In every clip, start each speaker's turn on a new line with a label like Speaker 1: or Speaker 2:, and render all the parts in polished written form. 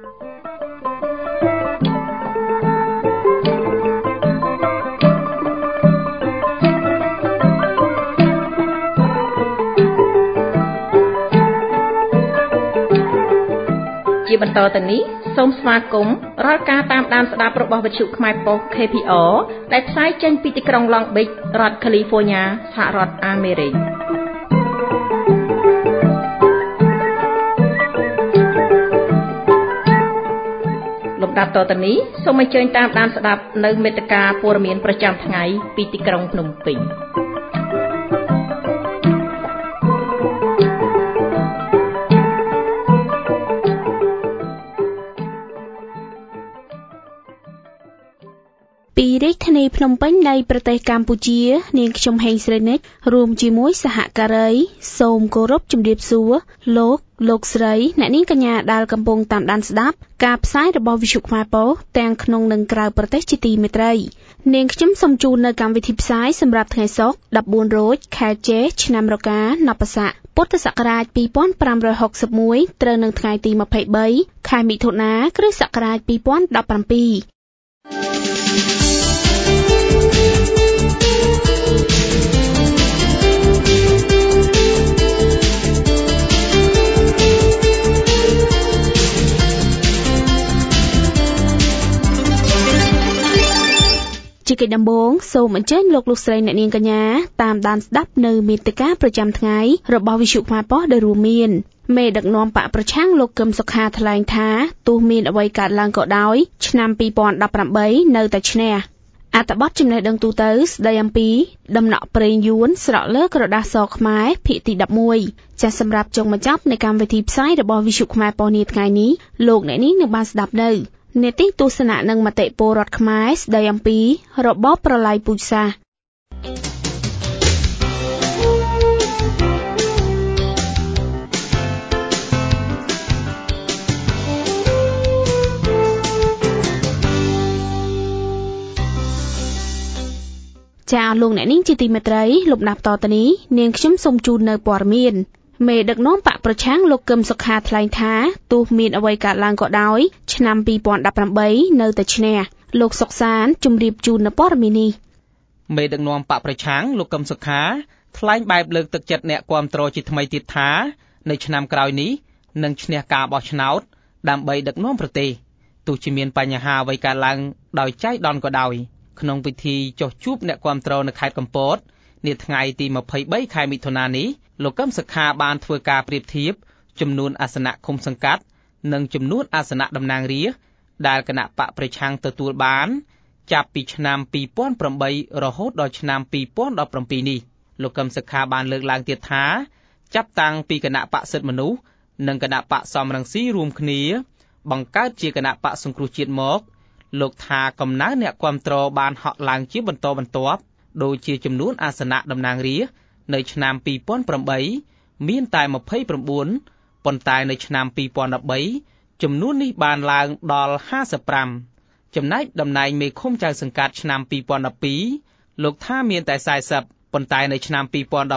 Speaker 1: ជាបន្តទៅនេះសូមស្វាគមន៍រាល់ការតាមដានស្ដាប់របស់វិទ្យុខ្មែរប៉ុស្តិ៍ KPR ដែលផ្សាយចេញពីទីក្រុង Long Beach រដ្ឋ California សហរដ្ឋអាមេរិកលំដាប់តទៅនេះសូមអញ្ជើញតាមដានស្ដាប់នៅមេត្តាព័ត៌មានប្រចាំថ្ងៃពីទីក្រុងភ្នំពេញពីរាជធានីភ្នំពេញនៃប្រទេសកម្ពុជានាងខ្ញុំហេងស្រីនិចរួមជាមួយសហការីសូមគោរពជម្រាបសួរលោកស្រីអ្នកនាងកញ្ញាដែលកំពុងតាមដានស្ដាប់ការផ្សាយរបស់វិទ្យុខ្មែរប៉ុស្តិ៍ទាំងក្នុងនិងក្រៅប្រទេសជាទីមេត្រីនាងខ្ញុំសូមជូននៅកម្មវិធីផ្សាយសម្រាប់ថ្ងៃសុក្រ14រោចខែចេឆ្នាំរកានបស័កពុទ្ធសករាជ2561ត្រូវនឹងថ្ងៃទី23ខែមិថុនាគ្រិស្តសករាជ2017ជាកិច្ចដំបូងសូមអញ្ជើញលោកស្រីអ្នកនាងកញ្ញាតាមដានស្ដាប់នៅមេត្តាប្រចាំថ្ងៃរបស់វិទ្យុខ្មែរប៉ុស្តិ៍ដែលរួមមានមេដឹកនាំបកប្រឆាំងលោកកឹមសុខាថ្លែងថាទោះមានអ្វីកើតឡើងក៏ដោយឆ្នាំ2018នៅតែឈ្នះអត្ថបទចំណេះដឹងទូទៅស្ដីអំពីដំណក់ប្រេងយួនស្រក់លើក្រដាសសខ្មែរភាគទី11ចាសសម្រាប់ចុងបញ្ចប់នៃកម្មវិធីផ្សាយរបស់វិទ្យុខ្មែរប៉ុស្តិ៍នាថ្ងៃនេះលោកអ្នកនាងនឹងបានស្ដាប់នៅនេតិទស្សនៈនិងមតិពលរដ្ឋខ្មែរស្ដីអំពីរបបប្រល័យពូជសាសន៍ចា៎លោកអ្នកនាងជាទីមេត្រីលំដាប់តទៅនេះនាងខ្ញុំសូមជូននៅព័ត៌មានមេដឹកនាំបកប្រឆាំងលោកកឹមសុខាថ្លែងថាទោះមានអ្វីកើតឡើងក៏ដោយឆ្នាំ2018នៅតែឈ្នះលោកសុកសានជម្រាបជូននៅព័ត៌មាននេះ
Speaker 2: មេដឹកនាំបកប្រឆាំងលោកកឹមសុខាថ្លែងបែបលើកទឹកចិត្តអ្នកគាំទ្រជាថ្មីទៀតថានៅឆ្នាំក្រោយនេះនឹងឈ្នះការបោះឆ្នោតដើម្បីដឹកនាំប្រទេសទោះជាមានបញ្ហាអ្វីកើតឡើងដោយចៃដន្យក៏ដោយក្នុងពិធីចុះជួបអ្នកគាំទ្រនៅខេត្តកំពតនាថ្ងៃទី23ខែមិថុនានេះលោកកឹមសុខាបានធ្វើការប្រៀបធៀបចំនួនអាសនៈឃុំសង្កាត់និងចំនួនអាសនៈតំណាងរាស្ត្រដែលគណៈបកប្រឆាំងទទួលបានចាប់ពីឆ្នាំ2008រហូតដល់ឆ្នាំ2017នេះលោកកឹមសុខាបានលើកឡើងទៀតថាចាប់តាំងពីគណៈបកសិទ្ធិមនុស្សនិងគណៈបកសំរងស៊ីរួមគ្នាបង្កើតជាគណៈបកសង្គ្រោះជាតិមកលោកថាកំណើនអ្នកគាំទ្របានហក់ឡើងជាបន្តបន្ទាប់ដូចជាចំនួនអាសនៈតំណាងរាស្ត្រនៅឆ្នាំ2008មានតែ29ប៉ុន្តែនៅឆ្នាំ2013ចំនួននេះបានឡើងដល់55ចំណែកតំណែងមេឃុំចៅសង្កាត់ឆ្នាំ2012លោកថាមានតែ40ប៉ុន្តែនៅឆ្នាំ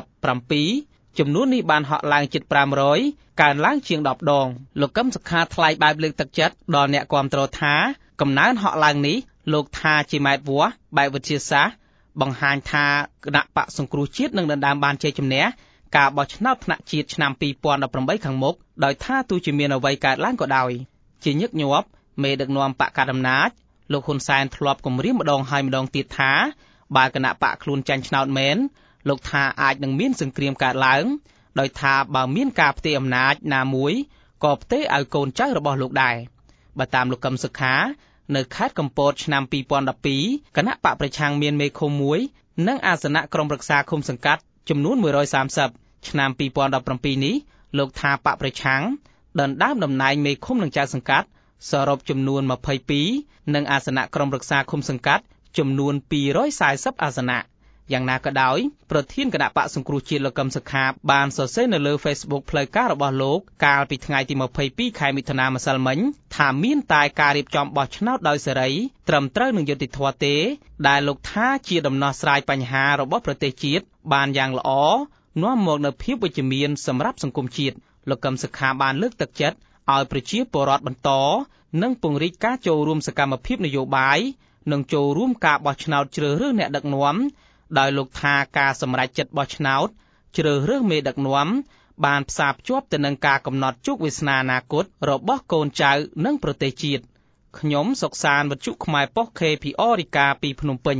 Speaker 2: 2017ចំនួននេះបានហក់ឡើងជិត500កើនឡើងជាង10ដងលោកកឹមសុខាថ្លែងបែបលើកទឹកចិត្តដល់អ្នកគាំទ្រថាកំណើនហក់ឡើងនេះលោកថាជាម៉ែត្រវាស់បែបវិទ្យាសាស្ត្របង្ហាញថាគណៈបកសង្គ្រោះជាតិនឹងដណ្ដើមបានជ័យជំនះការបោះឆ្នោតថ្នាក់ជាតិឆ្នាំ2018ខាងមុខដោយថាទោះជាមានអ្វីកើតឡើងក៏ដោយជាញឹកញាប់មេដឹកនាំបកកណ្ដាលអំណាចលោកហ៊ុនសែនធ្លាប់គម្រាមម្ដងហើយម្ដងទៀតថាបើគណៈបកខ្លួនចាញ់ឆ្នោតមែនលោកថាអាចនឹងមានសង្គ្រាមកើតឡើងដោយថាបើមានការផ្ទេរអំណាចណាមួយក៏ផ្ទេរឲ្យកូនចៅរបស់លោកដែរបើតាមលោកកឹមសុខានៅខេត្តកំពតឆ្នាំ2012គណៈបកប្រឆាំងមានមេឃុំមួយនិងអាសនៈក្រុមប្រឹក្សាឃុំសង្កាត់ចំនួន130ឆ្នាំ2017នេះលោកថាបកប្រឆាំងដណ្ដើមតំណែងមេឃុំនិងចៅសង្កាត់សរុបចំនួន22និងអាសនៈក្រុមប្រឹក្សាឃុំសង្កាត់ចំនួន240អាសនៈយ៉ាងណាក៏ដោយប្រធានគណៈបកសង្គ្រោះជាតិលោកកឹមសុខាបានសរសេរនៅលើ Facebook ផ្លូវការរបស់លោកកាលពីថ្ងៃទី22ខែមិថុនាម្សិលមិញថាមានតែការរៀបចំបោះឆ្នោតដោយសេរីត្រឹមត្រូវនឹងយុត្តិធម៌ទេដែលលោកថាជាដំណោះស្រាយបញ្ហារបស់ប្រទេសជាតិបានយ៉ាងល្អនាំមកនូវភាពវិជ្ជមានសម្រាប់សង្គមជាតិលោកកឹមសុខាបានលើកទឹកចិត្តឲ្យប្រជាពលរដ្ឋបន្តនិងពង្រីកការចូលរួមសកម្មភាពនយោបាយនិងចូលរួមការបោះឆ្នោតជ្រើសរើសអ្នកដឹកនាំដោយលោកថាការសម្រេចចិត្តបោះឆ្នោតជ្រើសរើសមេដឹកនាំបានផ្សារភ្ជាប់ទៅនឹងការកំណត់ជោគវាសនាអនាគតរបស់កូនចៅនិងប្រទេសជាតិខ្ញុំសុកសានវត្ថុខ្មែរប៉ុស្តិ៍ KPR រាយការណ៍ពីភ្នំពេញ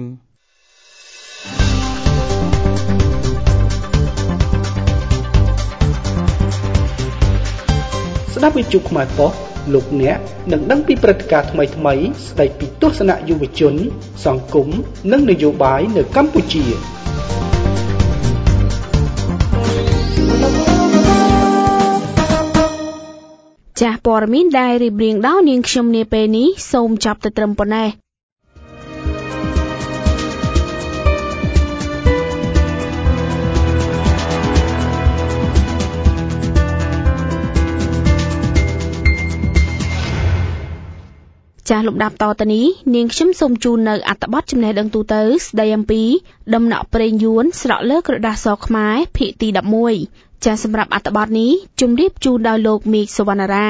Speaker 3: ស្ដាប់វិទ្យុខ្មែរប៉ុស្តិ៍លោកអ្នកនឹងដឹងពីព្រឹត្តិការណ៍ថ្មីៗស្ដីពីទស្សនៈយុវជនសង្គមនិងនយោបាយនៅកម្ពុជា
Speaker 1: ចាស់ព័ត៌មានដែលរៀបរៀងដោយនាងខ្ញុំនាពេលនេះសូមចាប់ទៅត្រឹមប៉ុណ្ណេះចាស់លំដាប់តទៅនេះនាងខ្ញុំសូមជូននៅអត្ថបទចំណេះដឹងទូទៅស្ដីអំពីដំណក់ប្រេងយួនស្រក់លើក្រដាសសខ្មែរភាគទី11ចាស់សម្រាប់អត្ថបទនេះជម្រាបជូនដោយលោកមីកសវណ្ណារា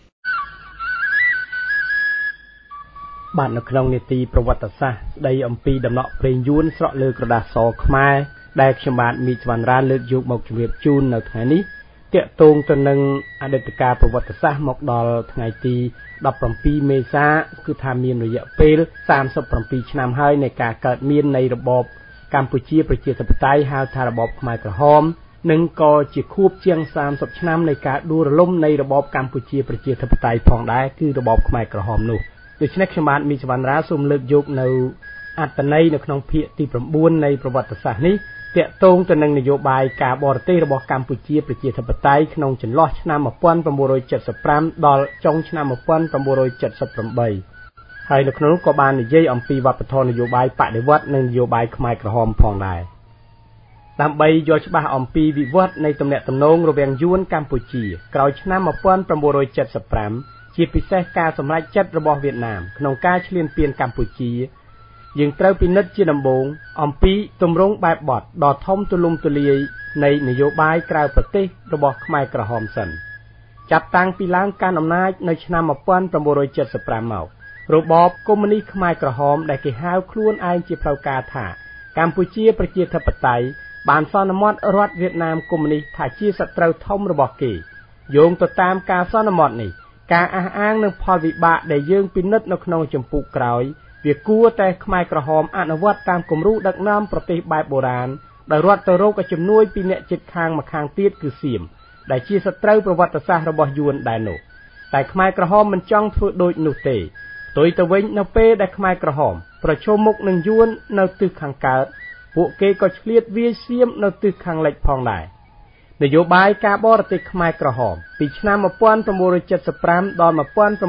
Speaker 4: បាទនៅក្នុងនីតិប្រវត្តិសាស្ត្រស្ដីអំពីដំណក់ប្រេងយួនស្រក់លើក្រដាសសខ្មែរដែលខ្ញុំបាទមីកសវណ្ណារាលើកយកមកជម្រាបជូននៅថ្ងៃនេះទាក់ទងទៅនឹងអតីតកាលប្រវត្តិសាស្ត្រមកដល់ថ្ងៃទី17មេសាគឺថាមានរយៈពេល37ឆ្នាំហើយនៃការកើតមាននៃរបបកម្ពុជាប្រជាធិបតេយ្យហៅថារបបខ្មែរក្រហមនិងក៏ជាខួបជាង30ឆ្នាំនៃការដួលរលំនៃរបបកម្ពុជាប្រជាធិបតេយ្យផងដែរគឺរបបខ្មែរក្រហមនោះដូច្នេះខ្ញុំបាទមីកសវណ្ណារាសូមលើកយកនៅអត្ថន័យនៅក្នុងភាគទី9នៃប្រវត្តិសាស្ត្រនេះទាក់ទងទៅនឹងនយោបាយការបរទេសរបស់កម្ពុជាប្រជាធិបតេយ្យក្នុងចន្លោះឆ្នាំ1975ដល់ចុងឆ្នាំ1978ហើយនៅក្នុងនោះក៏បាននិយាយអំពីវប្បធម៌នយោបាយបដិវត្តន៍និងនយោបាយខ្មែរក្រហមផងដែរដើម្បីយល់ច្បាស់អំពីវិវត្តនៃទំនាក់ទំនងរវាងយួនកម្ពុជាក្រោយឆ្នាំ1975ជាពិសេសការសម្រេចចិត្តរបស់វៀតណាមក្នុងការឈ្លានពានកម្ពុជាយើងត្រូវពិនិត្យជាដំបូងអំពីទម្រង់បែបបទដ៏ធំទូលំទូលាយនៃនយោបាយក្រៅប្រទេសរបស់ខ្មែរក្រហមសិនចាប់តាំងពីឡើងកាន់អំណាចនៅឆ្នាំ1975មករបបកុម្មុយនីសខ្មែរក្រហមដែលគេហៅខ្លួនឯងជាផ្លូវការថាកម្ពុជាប្រជាធិបតេយ្យបានសន្មតរដ្ឋវៀតណាមកុម្មុយនីសថាជាសត្រូវធំរបស់គេយោងទៅតាមការសន្មតនេះការអះអាងនឹងផលវិបាកដែលយើងពិនិត្យនៅក្នុងចម្ពោះក្រោយវាគួរតែខ្មែរក្រហមអនុវត្តតាមគំរូដឹកនាំប្រទេសបែបបុរាណដោយរត់ទៅរកជំនួយពីអ្នកជិតខាងម្ខាងទៀតគឺសៀមដែលជាសត្រូវប្រវត្តិសាស្ត្ររបស់យួនដែរនោះតែខ្មែរក្រហមមិនចង់ធ្វើដូចនោះទេផ្ទុយទៅវិញនៅពេលដែលខ្មែរក្រហមប្រឈមមុខនឹងយួននៅទិសខាងកើតពួកគេក៏ឆ្លៀតវាយសៀមនៅទិសខាងលិចផងដែរនយោបាយការបរទេសខ្មែរក្រហមពីឆ្នាំ1975ដល់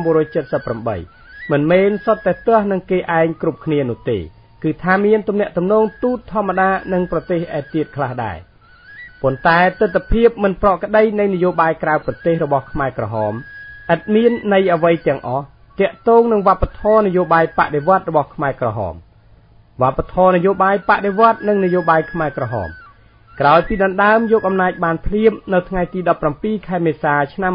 Speaker 4: 1978មិនមែនសុទ្ធតែទាស់នឹងគេឯងគ្រប់គ្នានោះទេគឺថាមានទំនាក់ទំនងទូតធម្មតានឹងប្រទេសឯទៀតខ្លះដែរប៉ុន្តែទស្សនវិជ្ជាមិនប្រក្រតីនៃនយោបាយក្រៅប្រទេសរបស់ខ្មែរក្រហមឥតមានន័យអ្វីទាំងអស់ទាក់ទងនឹងវប្បធម៌នយោបាយបដិវត្តន៍របស់ខ្មែរក្រហមវប្បធម៌នយោបាយបដិវត្តន៍និងនយោបាយខ្មែរក្រហមក្រោយពីដណ្ដើមយកអំណាចបានភ្លាមនៅថ្ងៃទី17ខែមេសាឆ្នាំ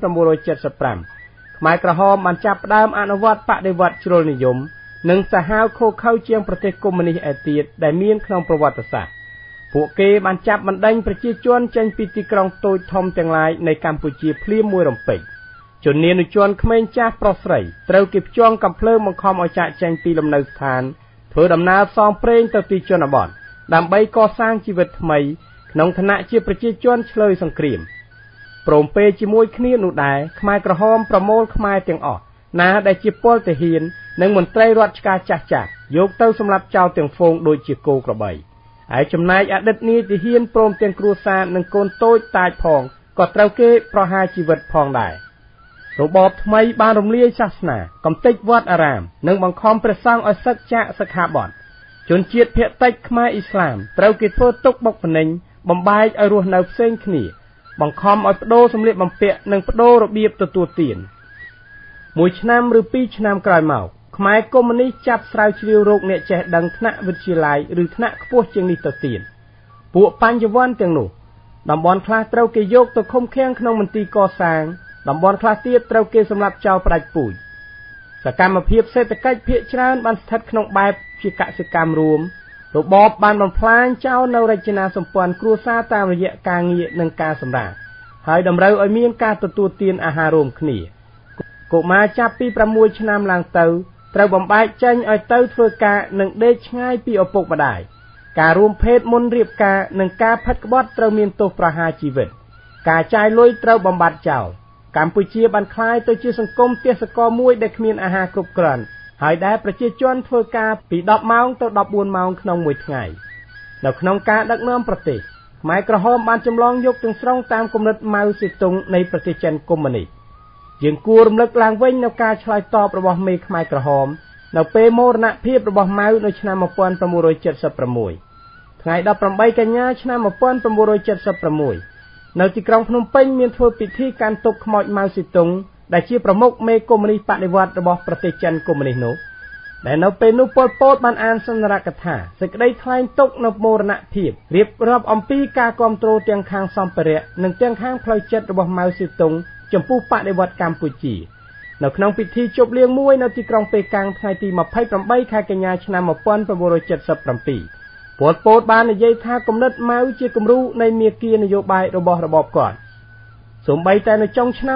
Speaker 4: 1975ខ្មែរក្រហមបានចាប់ផ្ដើមអនុវត្តបដិវត្តន៍ជ្រុលនិយមនិងសាហាវឃោរឃៅជាងប្រទេសកុម្មុយនីសឯទៀតដែលមានក្នុងប្រវត្តិសាស្ត្រពួកគេបានចាប់បណ្ដេញប្រជាជនចេញពីទីក្រុងតូចធំទាំងឡាយនៃកម្ពុជាភ្លាមមួយរំពេចជននានុជនក្មេងចាស់ប្រុសស្រីត្រូវគេផ្ចងកាំភ្លើងបង្ខំឲ្យចាកចេញពីលំនៅដ្ឋានធ្វើដំណើរផ្សងព្រេងទៅទីជនបទដើម្បីកសាងជីវិតថ្មីក្នុងឋានៈជាប្រជាជនឆ្លើយសង្គ្រាមព្រមពេជាមួយគ្នានោះដែរខ្មែរក្រហមប្រមូលខ្មែរទាំងអស់ណាដែលជាពលទាហាននិងមន្ត្រីរដ្ឋឆ្កាចាស់ចាស់យកទៅសម្លាប់ចោលទាំងហ្វូងដូចជាគោក្របីហើយចំណែកអតីតនាយទាហានព្រមទាំងគ្រួសារនិងកូនតូចតាចផងក៏ត្រូវគេប្រហារជីវិតផងដែររបបថ្មីបានរំលាយសាសនាកំទេចវត្តអារាមនិងបង្ខំព្រះសង្ឃឲ្យសឹកចាកសិក្ខាបទជនជាតិភាគតិចខ្មែរអ៊ីស្លាមត្រូវគេធ្វើទុកបុកម្នេញបំបែកឲ្យរស់នៅផ្សេងគ្នាបង្ខំឲ្យបដូរសម្លៀកបំពាក់និងបដូររបៀបទទួលទានមួយឆ្នាំឬពីរឆ្នាំក្រោយមកខ្មែរកុម្មុយនីសចាប់ស្រាវជ្រាវរោគអ្នកចេះដឹងថ្នាក់វិទ្យាល័យឬថ្នាក់ខ្ពស់ជាងនេះទៅទៀតពួកបញ្ញវន្តទាំងនោះតំបន់ខ្លះត្រូវគេយកទៅឃុំឃាំងក្នុងមន្ទីរកសាងតំបន់ខ្លះទៀតត្រូវគេសម្លាប់ចោលផ្ដាច់ពូជសកម្មភាពសេដ្ឋកិច្ចភាគច្រើនបានស្ថិតក្នុងបែបជាកសិកម្មរួមរបបបានបំផ្លាញចោលនៅរចនាសម្ព័ន្ធគ្រួសារតាមរយៈការងារនិងការសម្រាកហើយតម្រូវឲ្យមានការទទួលទានអាហាររួមគ្នាកុមារចាប់ពី6ឆ្នាំឡើងទៅត្រូវបំបែកចេញឲ្យទៅធ្វើការនិងដេកឆ្ងាយពីឪពុកម្ដាយការរួមភេទមុនរៀបការនិងការផិតក្បត់ត្រូវមានទោសប្រហារជីវិតការចាយលុយត្រូវបំបត្តិចោលកម្ពុជាបានក្លាយទៅជាសង្គមទេសចរមួយដែលគ្មានអាហារគ្រប់គ្រាន់ហើយដែលប្រជាជនធ្វើការពី10ម៉ោងទៅ14ម៉ោងក្នុងមួយថ្ងៃនៅក្នុងការដឹកនាំប្រទេសខ្មែរក្រហមបានចម្លងយកទាំងស្រុងតាមគំនិតម៉ៅសេទុងនៃប្រទេសចិនកុម្មុយនីសយើងគួររំលឹកឡើងវិញនៅការឆ្លើយតបរបស់មេខ្មែរក្រហមនៅពេលមរណភាពរបស់ម៉ៅនៅឆ្នាំ1976ថ្ងៃ18កញ្ញាឆ្នាំ1976នៅទីក្រុងភ្នំពេញមានធ្វើពិធីកាន់ទុកខ្មោចម៉ៅសេទុងដែលជាប្រមុខមេកុម្មុយនីសបដិវត្តរបស់ប្រទេសចិនកុម្មុយនីសនោះដែលនៅពេលនោះប៉ុលពតបានអានសន្និរដ្ឋកថាសេចក្តីថ្លែងទុកនៅមរណភាពរៀបរាប់អំពីការគាំទ្រទាំងខាងសម្ភារៈនិងទាំងខាងផ្លូវចិត្តរបស់ម៉ៅសេទុងចំពោះបដិវត្តកម្ពុជានៅក្នុងពិធីជប់លៀងមួយនៅទីក្រុងប៉េកាំងថ្ងៃទី28ខែកញ្ញាឆ្នាំ1977ប៉ុលពតបាននិយាយថាគំនិតម៉ៅជាគំរូនៃមាគ៌ានយោបាយរបស់របបគាត់សូម្បីតែនៅចុងឆ្នាំ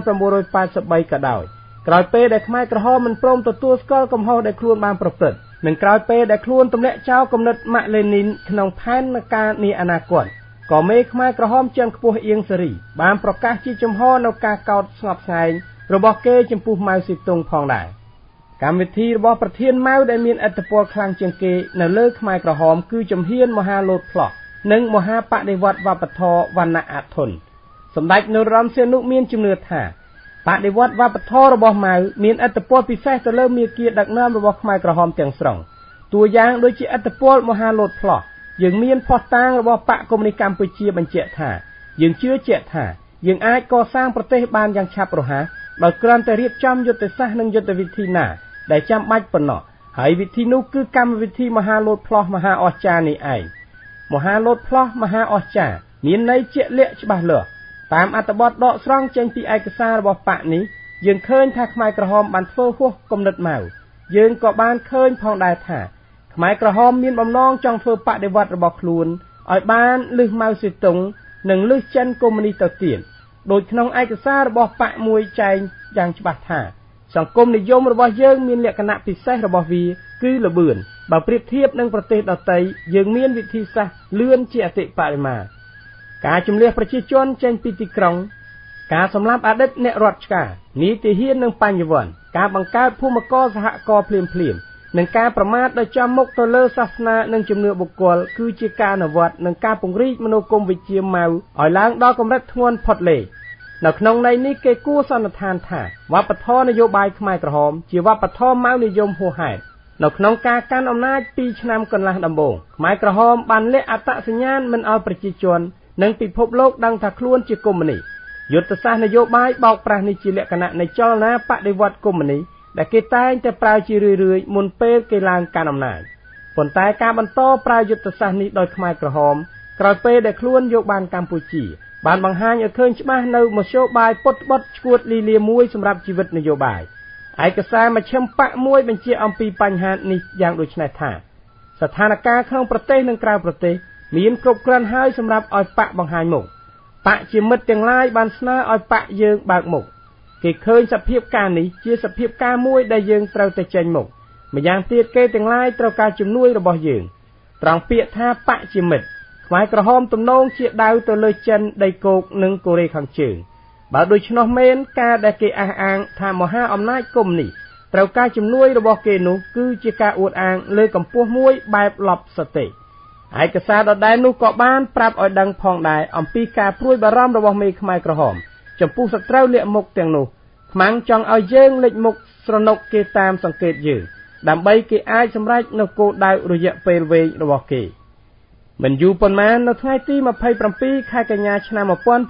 Speaker 4: 1983ក៏ដោយក្រោយពេលដែលខ្មែរក្រហមមិនព្រមទទួលស្គាល់កំហុសដែលខ្លួនបានប្រព្រឹត្តនិងក្រោយពេលដែលខ្លួនទម្លាក់ចោលគំនិតម៉ាក់លេនីនក្នុងផែនការនាអនាគតក៏មេខ្មែរក្រហមជាន់ខ្ពស់អៀងសេរីបានប្រកាសជាចំហនៅការកោតស្ងប់ស្ងាយរបស់គេចំពោះម៉ៅសេទុងផងដែរកម្មវិធីរបស់ប្រធានម៉ៅដែលមានឥទ្ធិពលខ្លាំងជាងគេនៅលើខ្មែរក្រហមគឺជំហានមហាលោតផ្លោះនិងមហាបដិវត្តវប្បធម៌វណ្ណៈអធនសម្ដេចនរោត្តមសីហនុមានជំនឿថាបដិវត្តវប្បធម៌របស់ម៉ៅមានឥទ្ធិពលពិសេសទៅលើមាគ៌ាដឹកនាំរបស់ខ្មែរក្រហមទាំងស្រុងតួយ៉ាងដូចជាឥទ្ធិពលមហាលោតផ្លោះយើងមានភស្តុតាងរបស់បកកុម្មុយនីសកម្ពុជាបញ្ជាក់ថាយើងជឿជាក់ថាយើងអាចកសាងប្រទេសបានយ៉ាងឆាប់រហ័សដោយគ្រាន់តែរៀបចំយុទ្ធសាស្ត្រនិងយុទ្ធវិធីណាដែលចាំបាច់ប៉ុណ្ណោះហើយវិធីនោះគឺកម្មវិធីមហាលោតផ្លោះមហាអស្ចារ្យនេះឯងមហាលោតផ្លោះមហាអស្ចារ្យមានន័យជាក់លាក់ច្បាស់លាស់តាមអត្ថបទដកស្រង់ចេញពីឯកសាររបស់បកនេះយើងឃើញថាខ្មែរក្រហមបានធ្វើហួសគំនិតម៉ៅយើងក៏បានឃើញផងដែរថាខ្មែរក្រហមមានបំណងចង់ធ្វើបដិវត្តរបស់ខ្លួនឲ្យបានលឹះម៉ៅសេទុងនិងលឹះចិនកុម្មុយនីសទៅទៀតដោយក្នុងឯកសាររបស់បកមួយចែងយ៉ាងច្បាស់ថាសង្គមនិយមរបស់យើងមានលក្ខណៈពិសេសរបស់វាគឺល្បឿនបើប្រៀបធៀបនឹងប្រទេសដទៃយើងមានវិធីសាស្ត្រលឿនជាអតិបរមាការជំលះប្រជាជនចេញពីទីក្រុងការសម្លាប់អតីតអ្នករដ្ឋឆ្ការនីតិហ៊ាននិងបញ្ញវន្តការបង្កើតភូមិករសហករណ៍ភ្លាមនិងការប្រមាថដោយចំមុខទៅលើសាសនានិងជំនឿបុគ្គលគឺជាការអនុវត្តនិងការពង្រីកមនោគមវិជ្ជាម៉ៅឲ្យឡើងដល់កម្រិតធ្ងន់ផុតលេខនៅក្នុងន័យនេះគេគួរសន្និដ្ឋានថាវប្បធម៌នយោបាយខ្មែរក្រហមជាវប្បធម៌ម៉ៅនិយមហួសហេតុនៅក្នុងការកាន់អំណាច2ឆ្នាំកន្លះដំបូងខ្មែរក្រហមបានលាក់អត្តសញ្ញាណមិនឲ្យប្រជាជននិងពិភពលោកដឹងថាខ្លួនជាកុម្មុយនីសយុទ្ធសាស្ត្រនយោបាយបោកប្រាស់នេះជាលក្ខណៈនៃចលនាបដិវត្តកុម្មុយនីសដែលគេតែងតែប្រើជារឿយៗមុនពេលគេឡើងកាន់អំណាចប៉ុន្តែការបន្តប្រើយុទ្ធសាស្ត្រនេះដោយខ្មែរក្រហមក្រោយពេលដែលខ្លួនយកបានកម្ពុជាបានបង្ហាញឲ្យឃើញច្បាស់នៅមធ្យោបាយពុតបុតឈួតលីលាមួយសម្រាប់ជីវិតនយោបាយឯកសារមជ្ឈិមបកមួយបញ្ជាក់អំពីបញ្ហានេះយ៉ាងដូចនេះថាស្ថានភាពក្នុងប្រទេសនិងក្រៅប្រទេសមានគ្រប់គ្រាន់ហើយសម្រាប់ឲ្យបកបង្ហាញមុខបកជាមិត្តទាំងឡាយបានស្នើឲ្យបកយើងបើកមុខគេឃើញសភាពការនេះជាសភាពការមួយដែលយើងត្រូវតែចេញមុខម្យ៉ាងទៀតគេទាំងឡាយត្រូវការជំនួយរបស់យើងត្រង់ពាក្យថាបកជាមិត្តខ្មែរក្រហមទំនងជាដៅទៅលើចិនដីគោកនិងកូរ៉េខាងជើងបើដូច្នោះមែនការដែលគេអះអាងថាមហាអំណាចកុម្មុយនីសត្រូវការជំនួយរបស់គេនោះគឺជាការអួតអាងលើកម្ពស់មួយបែបឡប់សតិឯកសារដដែលនោះក៏បានប្រាប់ឲ្យដឹងផងដែរអំពីការព្រួយបារម្ភរបស់មេខ្មែរក្រហមចំពោះសត្រូវលាក់មុខទាំងនោះខ្មាំងចង់ឲ្យយើងលេចមុខស្រណុកគេតាមសង្កេតយើងដើម្បីគេអាចសម្រេចនៅគោលដៅរយៈពេលវែងរបស់គេមិនយូរប៉ុន្មាននៅថ្ងៃទី27ខែកញ្ញាឆ្នាំ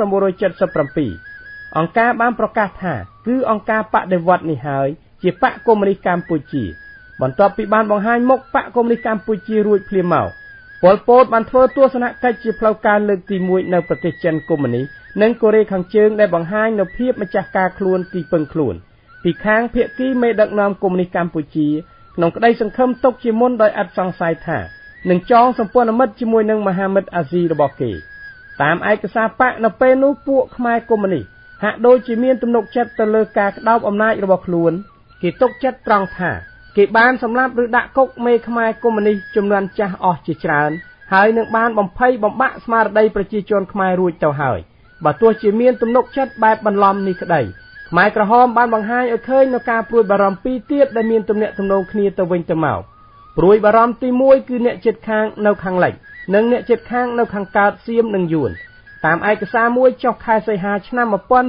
Speaker 4: 1977អង្គការបានប្រកាសថាគឺអង្គការបដិវត្តនេះហើយជាបកកុម្មុយនីសកម្ពុជាបន្ទាប់ពីបានបង្ហាញមុខបកកុម្មុយនីសកម្ពុជារួចភ្លាមមកប៉ុលពតបានធ្វើទស្សនកិច្ចជាផ្លូវការលើកទី1នៅប្រទេសចិនកុម្មុយនីសនិងកូរ៉េខាងជើងដែលបង្ហាញនូវភាពម្ចាស់ការខ្លួនទីពឹងខ្លួនពីខាងភាគីមេដឹកនាំកុម្មុយនីសកម្ពុជាក្នុងក្តីសង្ឃឹមទុកជាមុនដោយឥតសង្ស័យថានឹងចងសម្ព័ន្ធមិត្តជាមួយនឹងមហាមិត្តអាស៊ីរបស់គេតាមឯកសារបកនៅពេលនោះពួកខ្មែរកុម្មុយនីសហាក់ដូចជាមានទំនុកចិត្តទៅលើការក្តោបអំណាចរបស់ខ្លួនគេទុកចិត្តត្រង់ថាគេបានសម្លាប់ឬដាក់គុកមេខ្មែរកុម្មុយនីសចំនួនចាស់អស់ជាច្រើនហើយនឹងបានបំភ័យបំបាក់ស្មារតីប្រជាជនខ្មែររួចទៅហើយបើទោះជាមានទំនុកចិត្តបែបបន្លំនេះក្តីខ្មែរក្រហមបានបង្ហាញឲ្យឃើញនូវការព្រួយបារម្ភពីរទៀតដែលមានទំនាក់ទំនងគ្នាទៅវិញទៅមកព្រួយបារម្ភទី1គឺអ្នកជិតខាងនៅខាងលិចនិងអ្នកជិតខាងនៅខាងកើតសៀមនិងយួនតាមឯកសារមួយចុះខែសីហាឆ្នាំ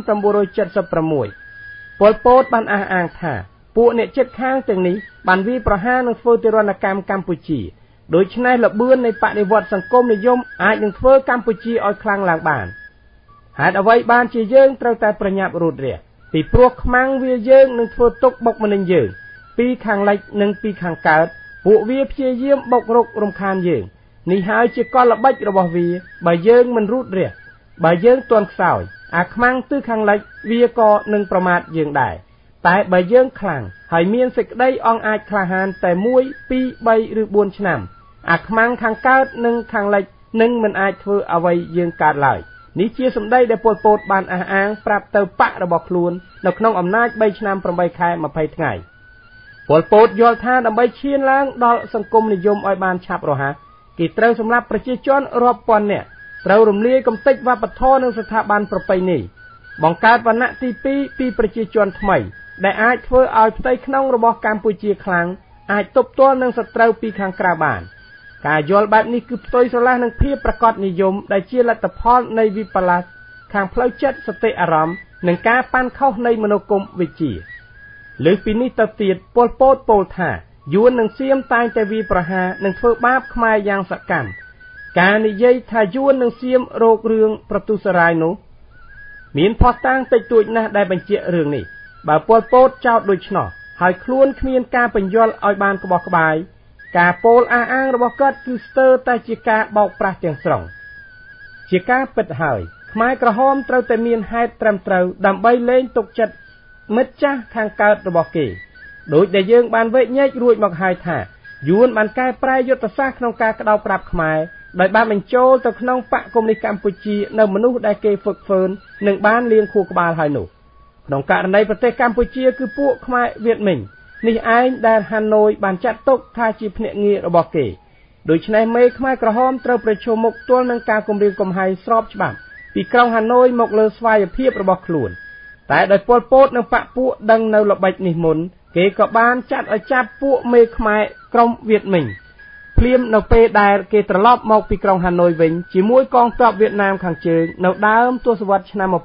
Speaker 4: 1976ប៉ុលពតបានអះអាងថាពួកអ្នកជិតខាងទាំងនេះបានវាយប្រហារនិងធ្វើទារុណកម្មកម្ពុជាដូច្នេះលបឿននៃបដិវត្តសង្គមនិយមអាចនឹងធ្វើកម្ពុជាឲ្យខ្លាំងឡើងបានហេតុអ្វីបានជាយើងត្រូវតែប្រញាប់រូតរះពីព្រោះខ្មាំងវាយើងនឹងធ្វើទុកបុកម្នេញយើងពីខាងលិចនិងពីខាងកើតពួកវាព្យាយាមបុករករំខានយើងនេះហើយជាកលល្បិចរបស់វាបើយើងមិនរូតរះបើយើងទាន់ខ្សោយអាខ្មាំងទិសខាងលិចវាក៏នឹងប្រមាថយើងដែរតែបើយើងខ្លាំងហើយមានសេចក្តីអង់អាចក្លាហានតែ1 2 3ឬ4ឆ្នាំអាខ្មាំងខាងកើតនិងខាងលិចនឹងមិនអាចធ្វើអ្វីយើងកើតឡើយនេះជាសម្ដីដែលប៉ុលពតបានអះអាងប្រាប់ទៅបករបស់ខ្លួននៅក្នុងអំណាច3ឆ្នាំ8ខែ20ថ្ងៃប៉ុលពតយល់ថាដើម្បីឈានឡើងដល់សង្គមនិយមឲ្យបានឆាប់រហ័សគេត្រូវសម្លាប់ប្រជាជនរាប់ពាន់នាក់ត្រូវរំលាយកំទេចវប្បធម៌និងស្ថាប័នប្រពៃណីបង្កើតវណ្ណៈទី2ពីប្រជាជនថ្មីដែលអាចធ្វើឲ្យផ្ទៃក្នុងរបស់កម្ពុជាខ្លាំងអាចទប់ទល់នឹងសត្រូវពីខាងក្រៅបានការយល់បែបនេះគឺផ្ទុយស្រឡះនឹងភាពប្រកបនិយមដែលជាលទ្ធផលនៃវិបលាសខាងផ្លូវចិត្តសតិអារម្មណ៍និងការប៉ាន់ខុសនៃមនោគមវិជ្ជាលើសពីនេះទៅទៀតប៉ុលពតពោលថាយួននិងសៀមតែងតែវាយប្រហារនិងធ្វើបាបខ្មែរយ៉ាងសកម្មការនិយាយថាយួននិងសៀមរោគរឿងប្រទុសរាយនោះមានផុសតាងតិចតួចណាស់ដែលបញ្ជាក់រឿងនេះបើប៉ុលពតចោទដូច្នោះហើយខ្លួនគ្មានការបញ្យល់ឲ្យបានក្បោះក្បាយការពោលអះអាងរបស់គាត់គឺស្ទើរតែជាការបោកប្រាស់ទាំងស្រុងជាការពិតហើយខ្មែរក្រហមត្រូវតែមានហេតុត្រឹមត្រូវដើម្បីលែងទុកចិត្តមិត្តចាស់ខាងកើតរបស់គេដោយដែលយើងបានវែកញែករួចមកហើយថាយួនបានកែប្រែយុទ្ធសាស្ត្រក្នុងការក្តោបប្រាប់ខ្មែរដោយបានបញ្ចូលទៅក្នុងបកកុម្មុយនីសកម្ពុជានៅមនុស្សដែលគេហ្វឹកហ្វឺននិងបានលៀងខួរក្បាលហើយនោះក្នុងករណីប្រទេសកម្ពុជាគឺពួកខ្មែរវៀតមិញនេះឯងដែលហាណូយបានចាត់ទុកថាជាភ្នាក់ងាររបស់គេដូច្នេះមេខ្មែរក្រហមត្រូវប្រឈមមុខទល់នឹងការគំរាមកំហែងស្របច្បាប់ពីក្រុងហាណូយមកលើស្វ័យភាពរបស់ខ្លួនតែដោយប៉ុលពតនិងបកពួកដឹងនៅល្បិចនេះមុនគេក៏បានចាត់ឲ្យចាប់ពួកមេខ្មែរក្រុមវៀតមិញភ្លាមនៅពេលដែលគេត្រឡប់មកពីក្រុងហាណូយវិញជាមួយកងទ័ពវៀតណាមខាងជើងនៅដើមទសវត្សរ៍ឆ្នាំ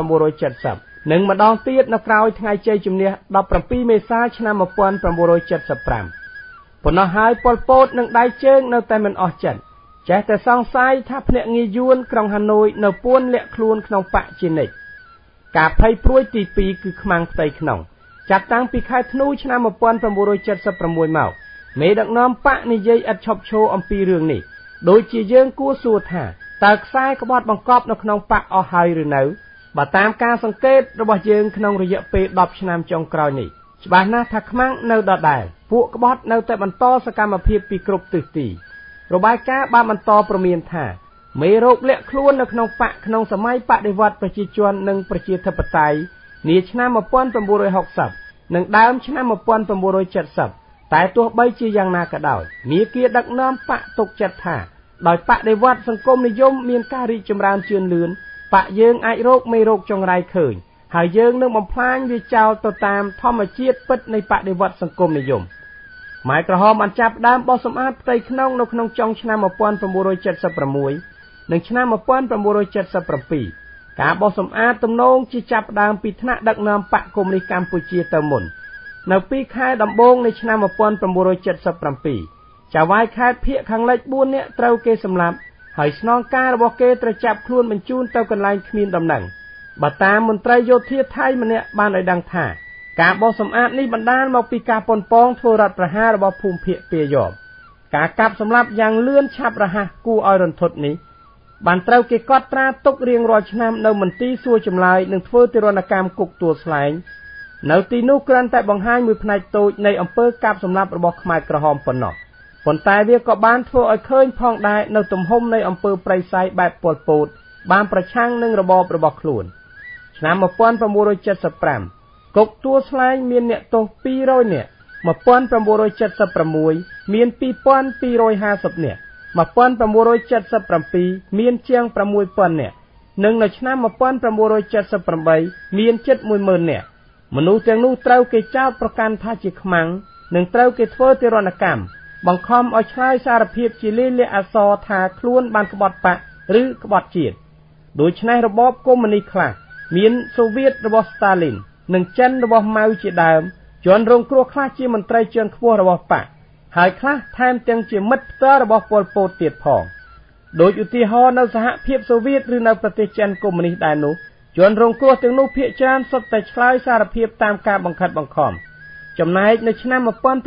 Speaker 4: 1970និងម្ដងទៀតនៅក្រោយថ្ងៃជ័យជំនះ17មេសាឆ្នាំ1975ប៉ុន្តែហើយប៉ុលពតនិងដៃជើងនៅតែមិនអស់ចិត្តចេះតែសង្ស័យថាភ្នាក់ងារយួនក្រុងហាណូយនៅពួនលាក់ខ្លួនក្នុងបកជានិច្ចការភ័យព្រួយទី2គឺខ្មាំងផ្ទៃក្នុងចាប់តាំងពីខែធ្នូឆ្នាំ1976មកមេដឹកនាំបកនិយាយឥតឈប់ឈរអំពីរឿងនេះដូចជាយើងគួរសួរថាតើខ្សែក្បត់បង្កប់នៅក្នុងបកអស់ហើយឬនៅបើតាមការសង្កេតរបស់យើងក្នុងរយៈពេល10ឆ្នាំចុងក្រោយនេះច្បាស់ណាស់ថាខ្មាំងនៅដដែលពួកក្បត់នៅតែបន្តសកម្មភាពពីគ្រប់ទិសទីរបាយការណ៍បានបន្តព្រមានថាមេរោគលាក់ខ្លួននៅក្នុងបកក្នុងសម័យបដិវត្តន៍ប្រជាជននិងប្រជាធិបតេយ្យនាឆ្នាំ1960និងដើមឆ្នាំ1970តែទោះបីជាយ៉ាងណាក៏ដោយមាគ៌ាដឹកនាំបកទុកចិត្តថាដោយបដិវត្តន៍សង្គមនិយមមានការរីកចម្រើនជឿនលឿនបកយើងអាចរកមេរោគចង្រៃឃើញហើយយើងនឹងបំផ្លាញវាចោលទៅតាមធម្មជាតិពិតនៃបដិវត្តន៍សង្គមនិយមខ្មែរក្រហមបានចាប់ផ្ដើមបោះសម្អាតផ្ទៃក្នុងនៅក្នុងចុងឆ្នាំ1976និងឆ្នាំ1977ការបោះសម្អាតទំនងជាចាប់ផ្ដើមពីថ្នាក់ដឹកនាំបកកុម្មុយនីសកម្ពុជាទៅមុននៅពីខែដំបូងនៃឆ្នាំ1977ចៅហ្វាយខេត្តភៀកខាងលិច4នាក់ត្រូវគេសម្លាប់ហើយស្នងការរបស់គេត្រូវចាប់ខ្លួនបញ្ជូនទៅកន្លែងគ្មានដំណឹងបើតាមមន្ត្រីយោធាថៃម្នាក់បានឲ្យដឹងថាការបោះសម្អាតនេះបណ្ដាលមកពីការប៉ុនប៉ងធ្វើរដ្ឋប្រហាររបស់ភូមិភាគពាយ័ព្យការកាប់សម្លាប់យ៉ាងលឿនឆាប់រហ័សគួរឲ្យរន្ធត់នេះបានត្រូវគេកត់ត្រាទុករៀងរាល់ឆ្នាំនៅមន្ទីរសួរចម្លើយនិងធ្វើទារុណកម្មគុកទួលស្លែងនៅទីនោះគ្រាន់តែបង្ហាញមួយផ្នែកតូចនៃអំពើកាប់សម្លាប់របស់ខ្មែរក្រហមប៉ុណ្ណោះប៉ុន្តែវាក៏បានធ្វើឲ្យឃើញផងដែរនៅទំហំនៃអំពើប្រៃសៃបែបប៉ុលពតបានប្រឆាំងនឹងរបបរបស់ខ្លួនឆ្នាំ1975គុកទួលស្លែងមានអ្នកទោស200នាក់1976មាន2250នាក់1977មានជាង6000នាក់និងនៅឆ្នាំ1978មានជិត10000នាក់មនុស្សទាំងនោះត្រូវគេចោទប្រកាន់ថាជាខ្មាំងនិងត្រូវគេធ្វើទារុណកម្មបង្ខំឲ្យឆ្លើយសារភាពជាលាយលក្ខណ៍អក្សរថាខ្លួនបានក្បត់បកឬក្បត់ជាតិដូច្នេះរបបកុម្មុយនីសខ្លះមានសូវៀតរបស់ស្តាលីននិងចិនរបស់ម៉ៅជាដើមជាន់រងគ្រោះខ្លះជាមន្ត្រីជាន់ខ្ពស់របស់បកហើយខ្លះថែមទាំងជាមិត្តផ្ទាល់របស់ប៉ុលពតទៀតផងដោយឧទាហរណ៍នៅសហភាពសូវៀតឬនៅប្រទេសចិនកុម្មុយនីសដែរនោះជនរងគ្រោះទាំងនោះភាគច្រើនសុទ្ធតែឆ្លើយសារភាពតាមការបង្ខិតបង្ខំចំណែកនៅឆ្នាំ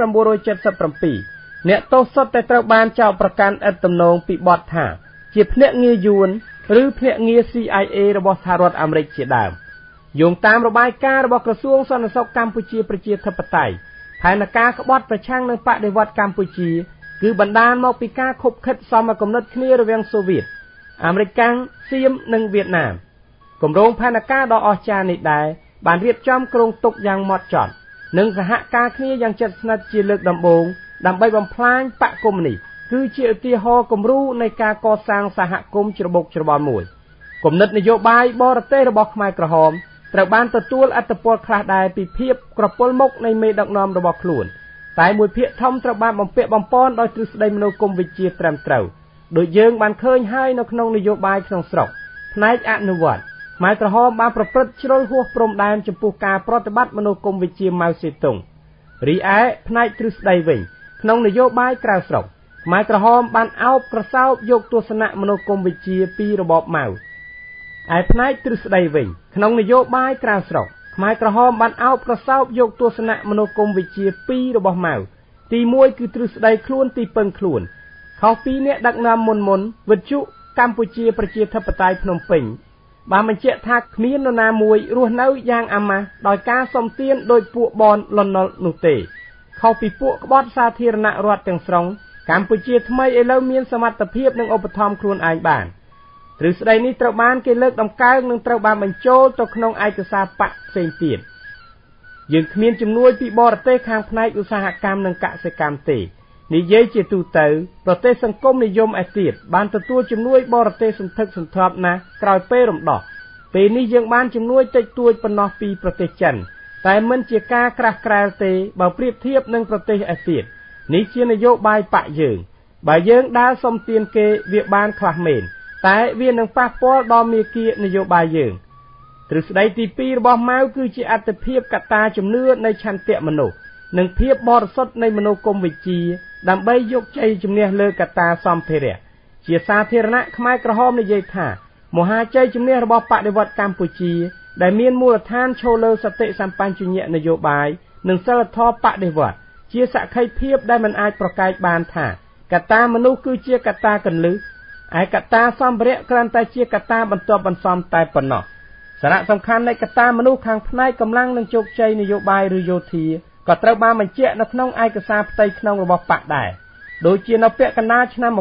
Speaker 4: 1977អ្នកទោសសុទ្ធតែត្រូវបានចោទប្រកាន់ឥតទំនងពីបទថាជាភ្នាក់ងារយួនឬភ្នាក់ងារ CIA របស់សហរដ្ឋអាមេរិកជាដើមយោងតាមរបាយការណ៍របស់ក្រសួងសន្តិសុខកម្ពុជាប្រជាធិបតេយ្យផែនការក្បត់ប្រឆាំងនឹងបដិវត្តកម្ពុជាគឺបណ្ដាលមកពីការខົບខិតសមគំនិតគ្នារវាងសូវៀតអាមេរិកសៀមនិងវៀតណាមគម្រោងផែនការដ៏អស្ចារ្យនេះដែរបានរៀបចំគ្រោងទុកយ៉ាងហ្មត់ចត់និងសហការគ្នាយ៉ាងជិតស្និទ្ធជាលើកដំបូងដើម្បីបំផ្លាញបកកុម្មុយនីសគឺជាឧទាហរណ៍គំរូនៃការកសាងសហគមន៍ច្របូកច្របល់មួយគំនិតនយោបាយបរទេសរបស់ខ្មែរក្រហមត្រូវបានទទួលឥទ្ធិពលខ្លះដែរពីភាពក្រពុលមុខនៃមេដឹកនាំរបស់ខ្លួនតែមួយភាគធំត្រូវបានបំពាក់បំពន់ដោយទ្រឹស្ដីមនោគមវិជ្ជាត្រឹមត្រូវដោយយើងបានឃើញហើយនៅក្នុងនយោបាយក្នុងស្រុកផ្នែកអនុវត្តខ្មែរក្រហមបានប្រព្រឹត្តជ្រុលហួសព្រំដែនចំពោះការប្រតិបត្តិមនោគមវិជ្ជាម៉ៅសេតុងរីឯផ្នែកទ្រឹស្ដីវិញក្នុងនយោបាយក្រៅស្រុកខ្មែរក្រហមបានអោបក្រសោបយកទស្សនៈមនោគមវិជ្ជាពីរបបម៉ៅឯផ្នែកទ្រឹស្ដីវិញក្នុងនយោបាយក្រៅស្រុកខ្មែរក្រហមបានអោបក្រសោបយកទស្សនៈមនោគមវិជ្ជាពីរបស់ម៉ៅទី1គឺទ្រឹស្ដីខ្លួនទីពឹងខ្លួនខុសពីអ្នកដឹកនាំមុនវិទ្យុកម្ពុជាប្រជាធិបតេយ្យភ្នំពេញបានបញ្ជាក់ថាគ្មាននរណាមួយរស់នៅយ៉ាងអាម៉ាស់ដោយការសុំទានដោយពួកបនលន់នល់នោះទេខុសពីពួកក្បត់សាធារណរដ្ឋទាំងស្រុងកម្ពុជាថ្មីឥឡូវមានសមត្ថភាពនិងឧបត្ថម្ភខ្លួនឯងបានទ្រឹស្ដីនេះត្រូវបានគេលើកតម្កើងនិងត្រូវបានបញ្ចូលទៅក្នុងឯកសារបកផ្សេងទៀតយើងគ្មានជំនួយពីបរទេសខាងផ្នែកឧស្សាហកម្មនិងកសិកម្មទេនិយាយជាទូទៅប្រទេសសង្គមនិយមឯទៀតបានទទួលជំនួយបរទេសសន្ធឹកសន្ធាប់ណាស់ក្រោយពេលរំដោះពេលនេះយើងបានជំនួយតិចតួចប៉ុណ្ណោះពីប្រទេសចិនតែមិនជាការក្រាស់ក្រែលទេបើប្រៀបធៀបនឹងប្រទេសឯទៀតនេះជានយោបាយបកយើងបើយើងដើរសុំទានគេវាបានខ្លះមែនតែវានឹងប៉ះពាល់ដល់មាគ៌ានយោបាយយើងទ្រឹស្ដីទី2របស់ម៉ៅគឺជាអត្តភាពកត្តាជំនឿនៃឆន្ទៈមនុស្សនិងភាពបរិសុទ្ធនៃមនោគមវិជ្ជាដើម្បីយកជ័យជំនះលើកត្តាសម្ភារៈជាសាធារណៈខ្មែរក្រហមនិយាយថាមហាជ័យជំនះរបស់បដិវត្តកម្ពុជាដែលមានមូលដ្ឋានឈរលើសតិសម្បញ្ញៈនយោបាយនិងសិលធម៌បដិវត្តជាសក្ខីភាពដែលមិនអាចប្រកែកបានថាកត្តាមនុស្សគឺជាកត្តាកន្លឹះឯកត្តាសម្ភារៈគ្រាន់តែជាកត្តាបន្ទាប់បន្សំតែប៉ុណ្ណោះសារៈសំខាន់នៃកត្តាមនុស្សខាងផ្នែកកម្លាំងនិងជោគជ័យនយោបាយឬយោធាក៏ត្រូវបានបញ្ជាក់នៅក្នុងឯកសារផ្ទៃក្នុងរបស់បកដែរដូចជានៅពាក់កណ្ដាលឆ្នាំ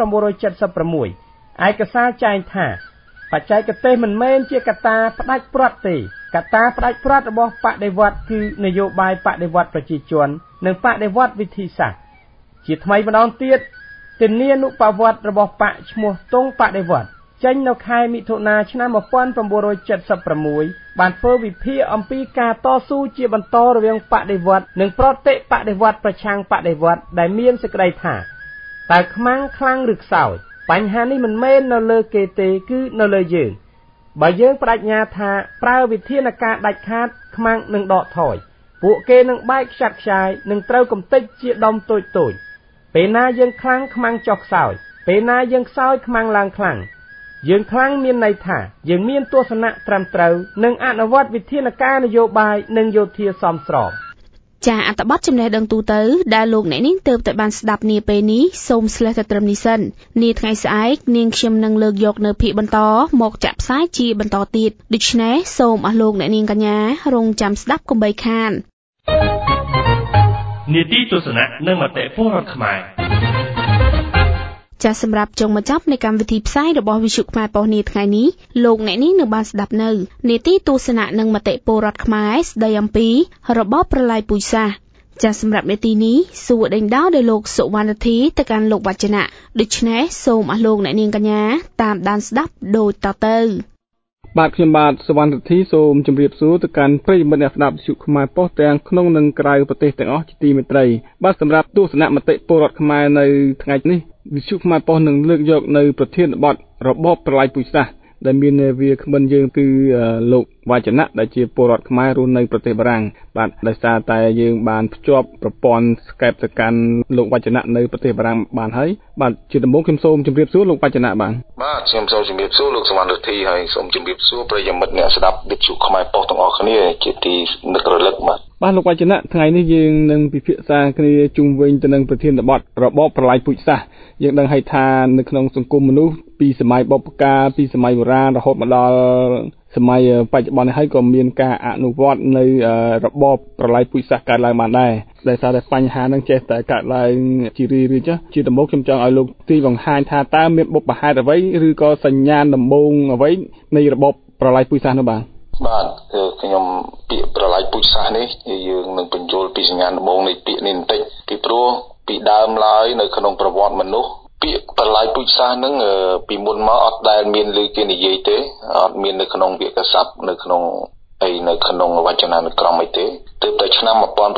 Speaker 4: 1976ឯកសារចែងថាបច្ចេកទេសមិនមែនជាកត្តាផ្ដាច់ព្រាត់ទេកត្តាផ្ដាច់ព្រាត់របស់បដិវត្តគឺនយោបាយបដិវត្តប្រជាជននិងបដិវត្តវិធីសាស្ត្រជាថ្មីម្ដងទៀតទិនានុបវត្តរបស់បកឈ្មោះតុងបដិវត្តចេញនៅខែមិថុនាឆ្នាំ1976បានធ្វើវិភាគអំពីការតស៊ូជាបន្តរវាងបដិវត្តនិងប្រតិបដិវត្តប្រឆាំងបដិវត្តដែលមានសេចក្តីថាតើខ្មាំងខ្លាំងឬខ្សោយបញ្ហានេះមិនមែននៅលើគេទេគឺនៅលើយើងបើយើងបដិញ្ញាថាប្រើវិធានការដាច់ខាតខ្មាំងនឹងដកថយពួកគេនឹងបែកខ្ចាត់ខ្ចាយនឹងត្រូវកំទេចជាដុំតូចពេលណាយើងខ្លាំងខ្មាំងចុះខ្សោយពេលណាយើងខ្សោយខ្មាំងឡើងខ្លាំងយើងខ្លាំងមានន័យថាយើងមានទស្សនៈត្រឹមត្រូវនិងអនុវត្តវិធានការនយោបាយនិងយោធាសមស្រប
Speaker 1: ចាអត្ថបទចំណេះដឹងទូទៅដែលលោកអ្នកនាងទើបតែបានស្ដាប់នាពេលនេះសូមស្លេះតែត្រឹមនេះសិននាថ្ងៃស្អែកនាងខ្ញុំនឹងលើកយកនៅភាគបន្តមកចាក់ផ្សាយជាបន្តទៀតដូច្នេះសូមអស់លោកអ្នកនាងកញ្ញារងចាំស្ដាប់កុំបីខាន
Speaker 5: នីតិទស្សនៈនិងមតិពលរដ្ឋខ្មែរ
Speaker 1: ចាសសម្រាប់ចុងបញ្ចប់នៃកម្មវិធីផ្សាយរបស់វិទ្យុខ្មែរប៉ុស្តិ៍នាថ្ងៃនេះលោកអ្នកនាងនឹងបានស្ដាប់នៅនីតិទស្សនៈនិងមតិពលរដ្ឋខ្មែរស្ដីអំពីរបបប្រល័យពូជសាសន៍ចាសសម្រាប់នាទីនេះសួរដេញដោលដោយលោកសុវណ្ណធីទៅកាន់លោកវឌ្ឍនៈដូច្នេះសូមអស់លោកអ្នកនាងកញ្ញាតាមដានស្ដាប់ដូចតទៅ
Speaker 6: បាទខ្ញុំបាទសុវណ្ណធីសូមជម្រាបសួរទៅកាន់ប្រិយមិត្តអ្នកស្ដាប់វិទ្យុខ្មែរប៉ុស្តិ៍ទាំងក្នុងនិងក្រៅប្រទេសទាំងអស់ជាទីមេត្រីបាទសម្រាប់ទស្សនៈមតិពលរដ្ឋខ្មែរនៅថ្ងៃនេះវិទ្យុខ្មែរប៉ុស្តិ៍នឹងលើកយកនៅប្រធានបទរបបប្រល័យពូជសាសន៍ដែលមានវាគ្មិនយើងគឺលោកវឌ្ឍនៈដែលជាពលរដ្ឋខ្មែររស់នៅប្រទេសបារាំងបាទដោយសារតែយើងបានភ្ជាប់ប្រព័ន្ធ Skype ទៅកាន់លោកវឌ្ឍនៈនៅប្រទេសបារាំងបានហើយបាទជាដំបូងខ្ញុំសូមជម្រាបសួរលោកវឌ្ឍនៈបាទ
Speaker 7: ខ្ញុំសូមជម្រាបសួរលោកសវណ្ណរិទ្ធីហើយសូមជម្រាបសួរប្រិយមិត្តអ្នកស្ដាប់វិទ្យុខ្មែរប៉ុស្តិ៍ទាំងអស់គ្នាជាទីនឹករលឹក
Speaker 6: បាទលោកវឌ្ឍនៈថ្ងៃនេះយើងនឹងពិភាក្សាគ្នាជុំវិញទៅនឹងប្រធានបទរបបប្រល័យពូជសាសន៍យើងដឹងហើយថានៅក្នុងសង្គមមនុស្សពីសម័យបុព្វកាលពីសម័យបុរាណរហូតមកដល់សម័យបច្ចុប្បន្ននេះហើយក៏មានការអនុវត្តនៅរបបប្រល័យពូជសាសន៍កើតឡើងបានដែរដោយសារតែបញ្ហានឹងចេះតែកើតឡើងជារឿយៗជាដំបូងខ្ញុំចង់ឲ្យលោកទីបង្ហាញថាតើមានបុព្វហេតុអ្វីឬក៏សញ្ញាណដំបូងអ្វីនៃរបបប្រល័យពូជសាសន៍នោះបាទ
Speaker 7: ខ្ញុំពាក្យប្រល័យពូជសាសន៍នេះយើងនឹងបញ្យល់ពីសញ្ញាណដំបូងនៃពាក្យនេះបន្តិចពីព្រោះពីដើមឡើយនៅក្នុងប្រវត្តិមនុស្សពាក្យប្រល័យពូជសាសន៍ហ្នឹងពីមុនមកអត់ដែលមានឮគេនិយាយទេអត់មាននៅក្នុងវាក្យសព្ទនៅក្នុងវចនានុក្រមអីទេទើបតែឆ្នាំ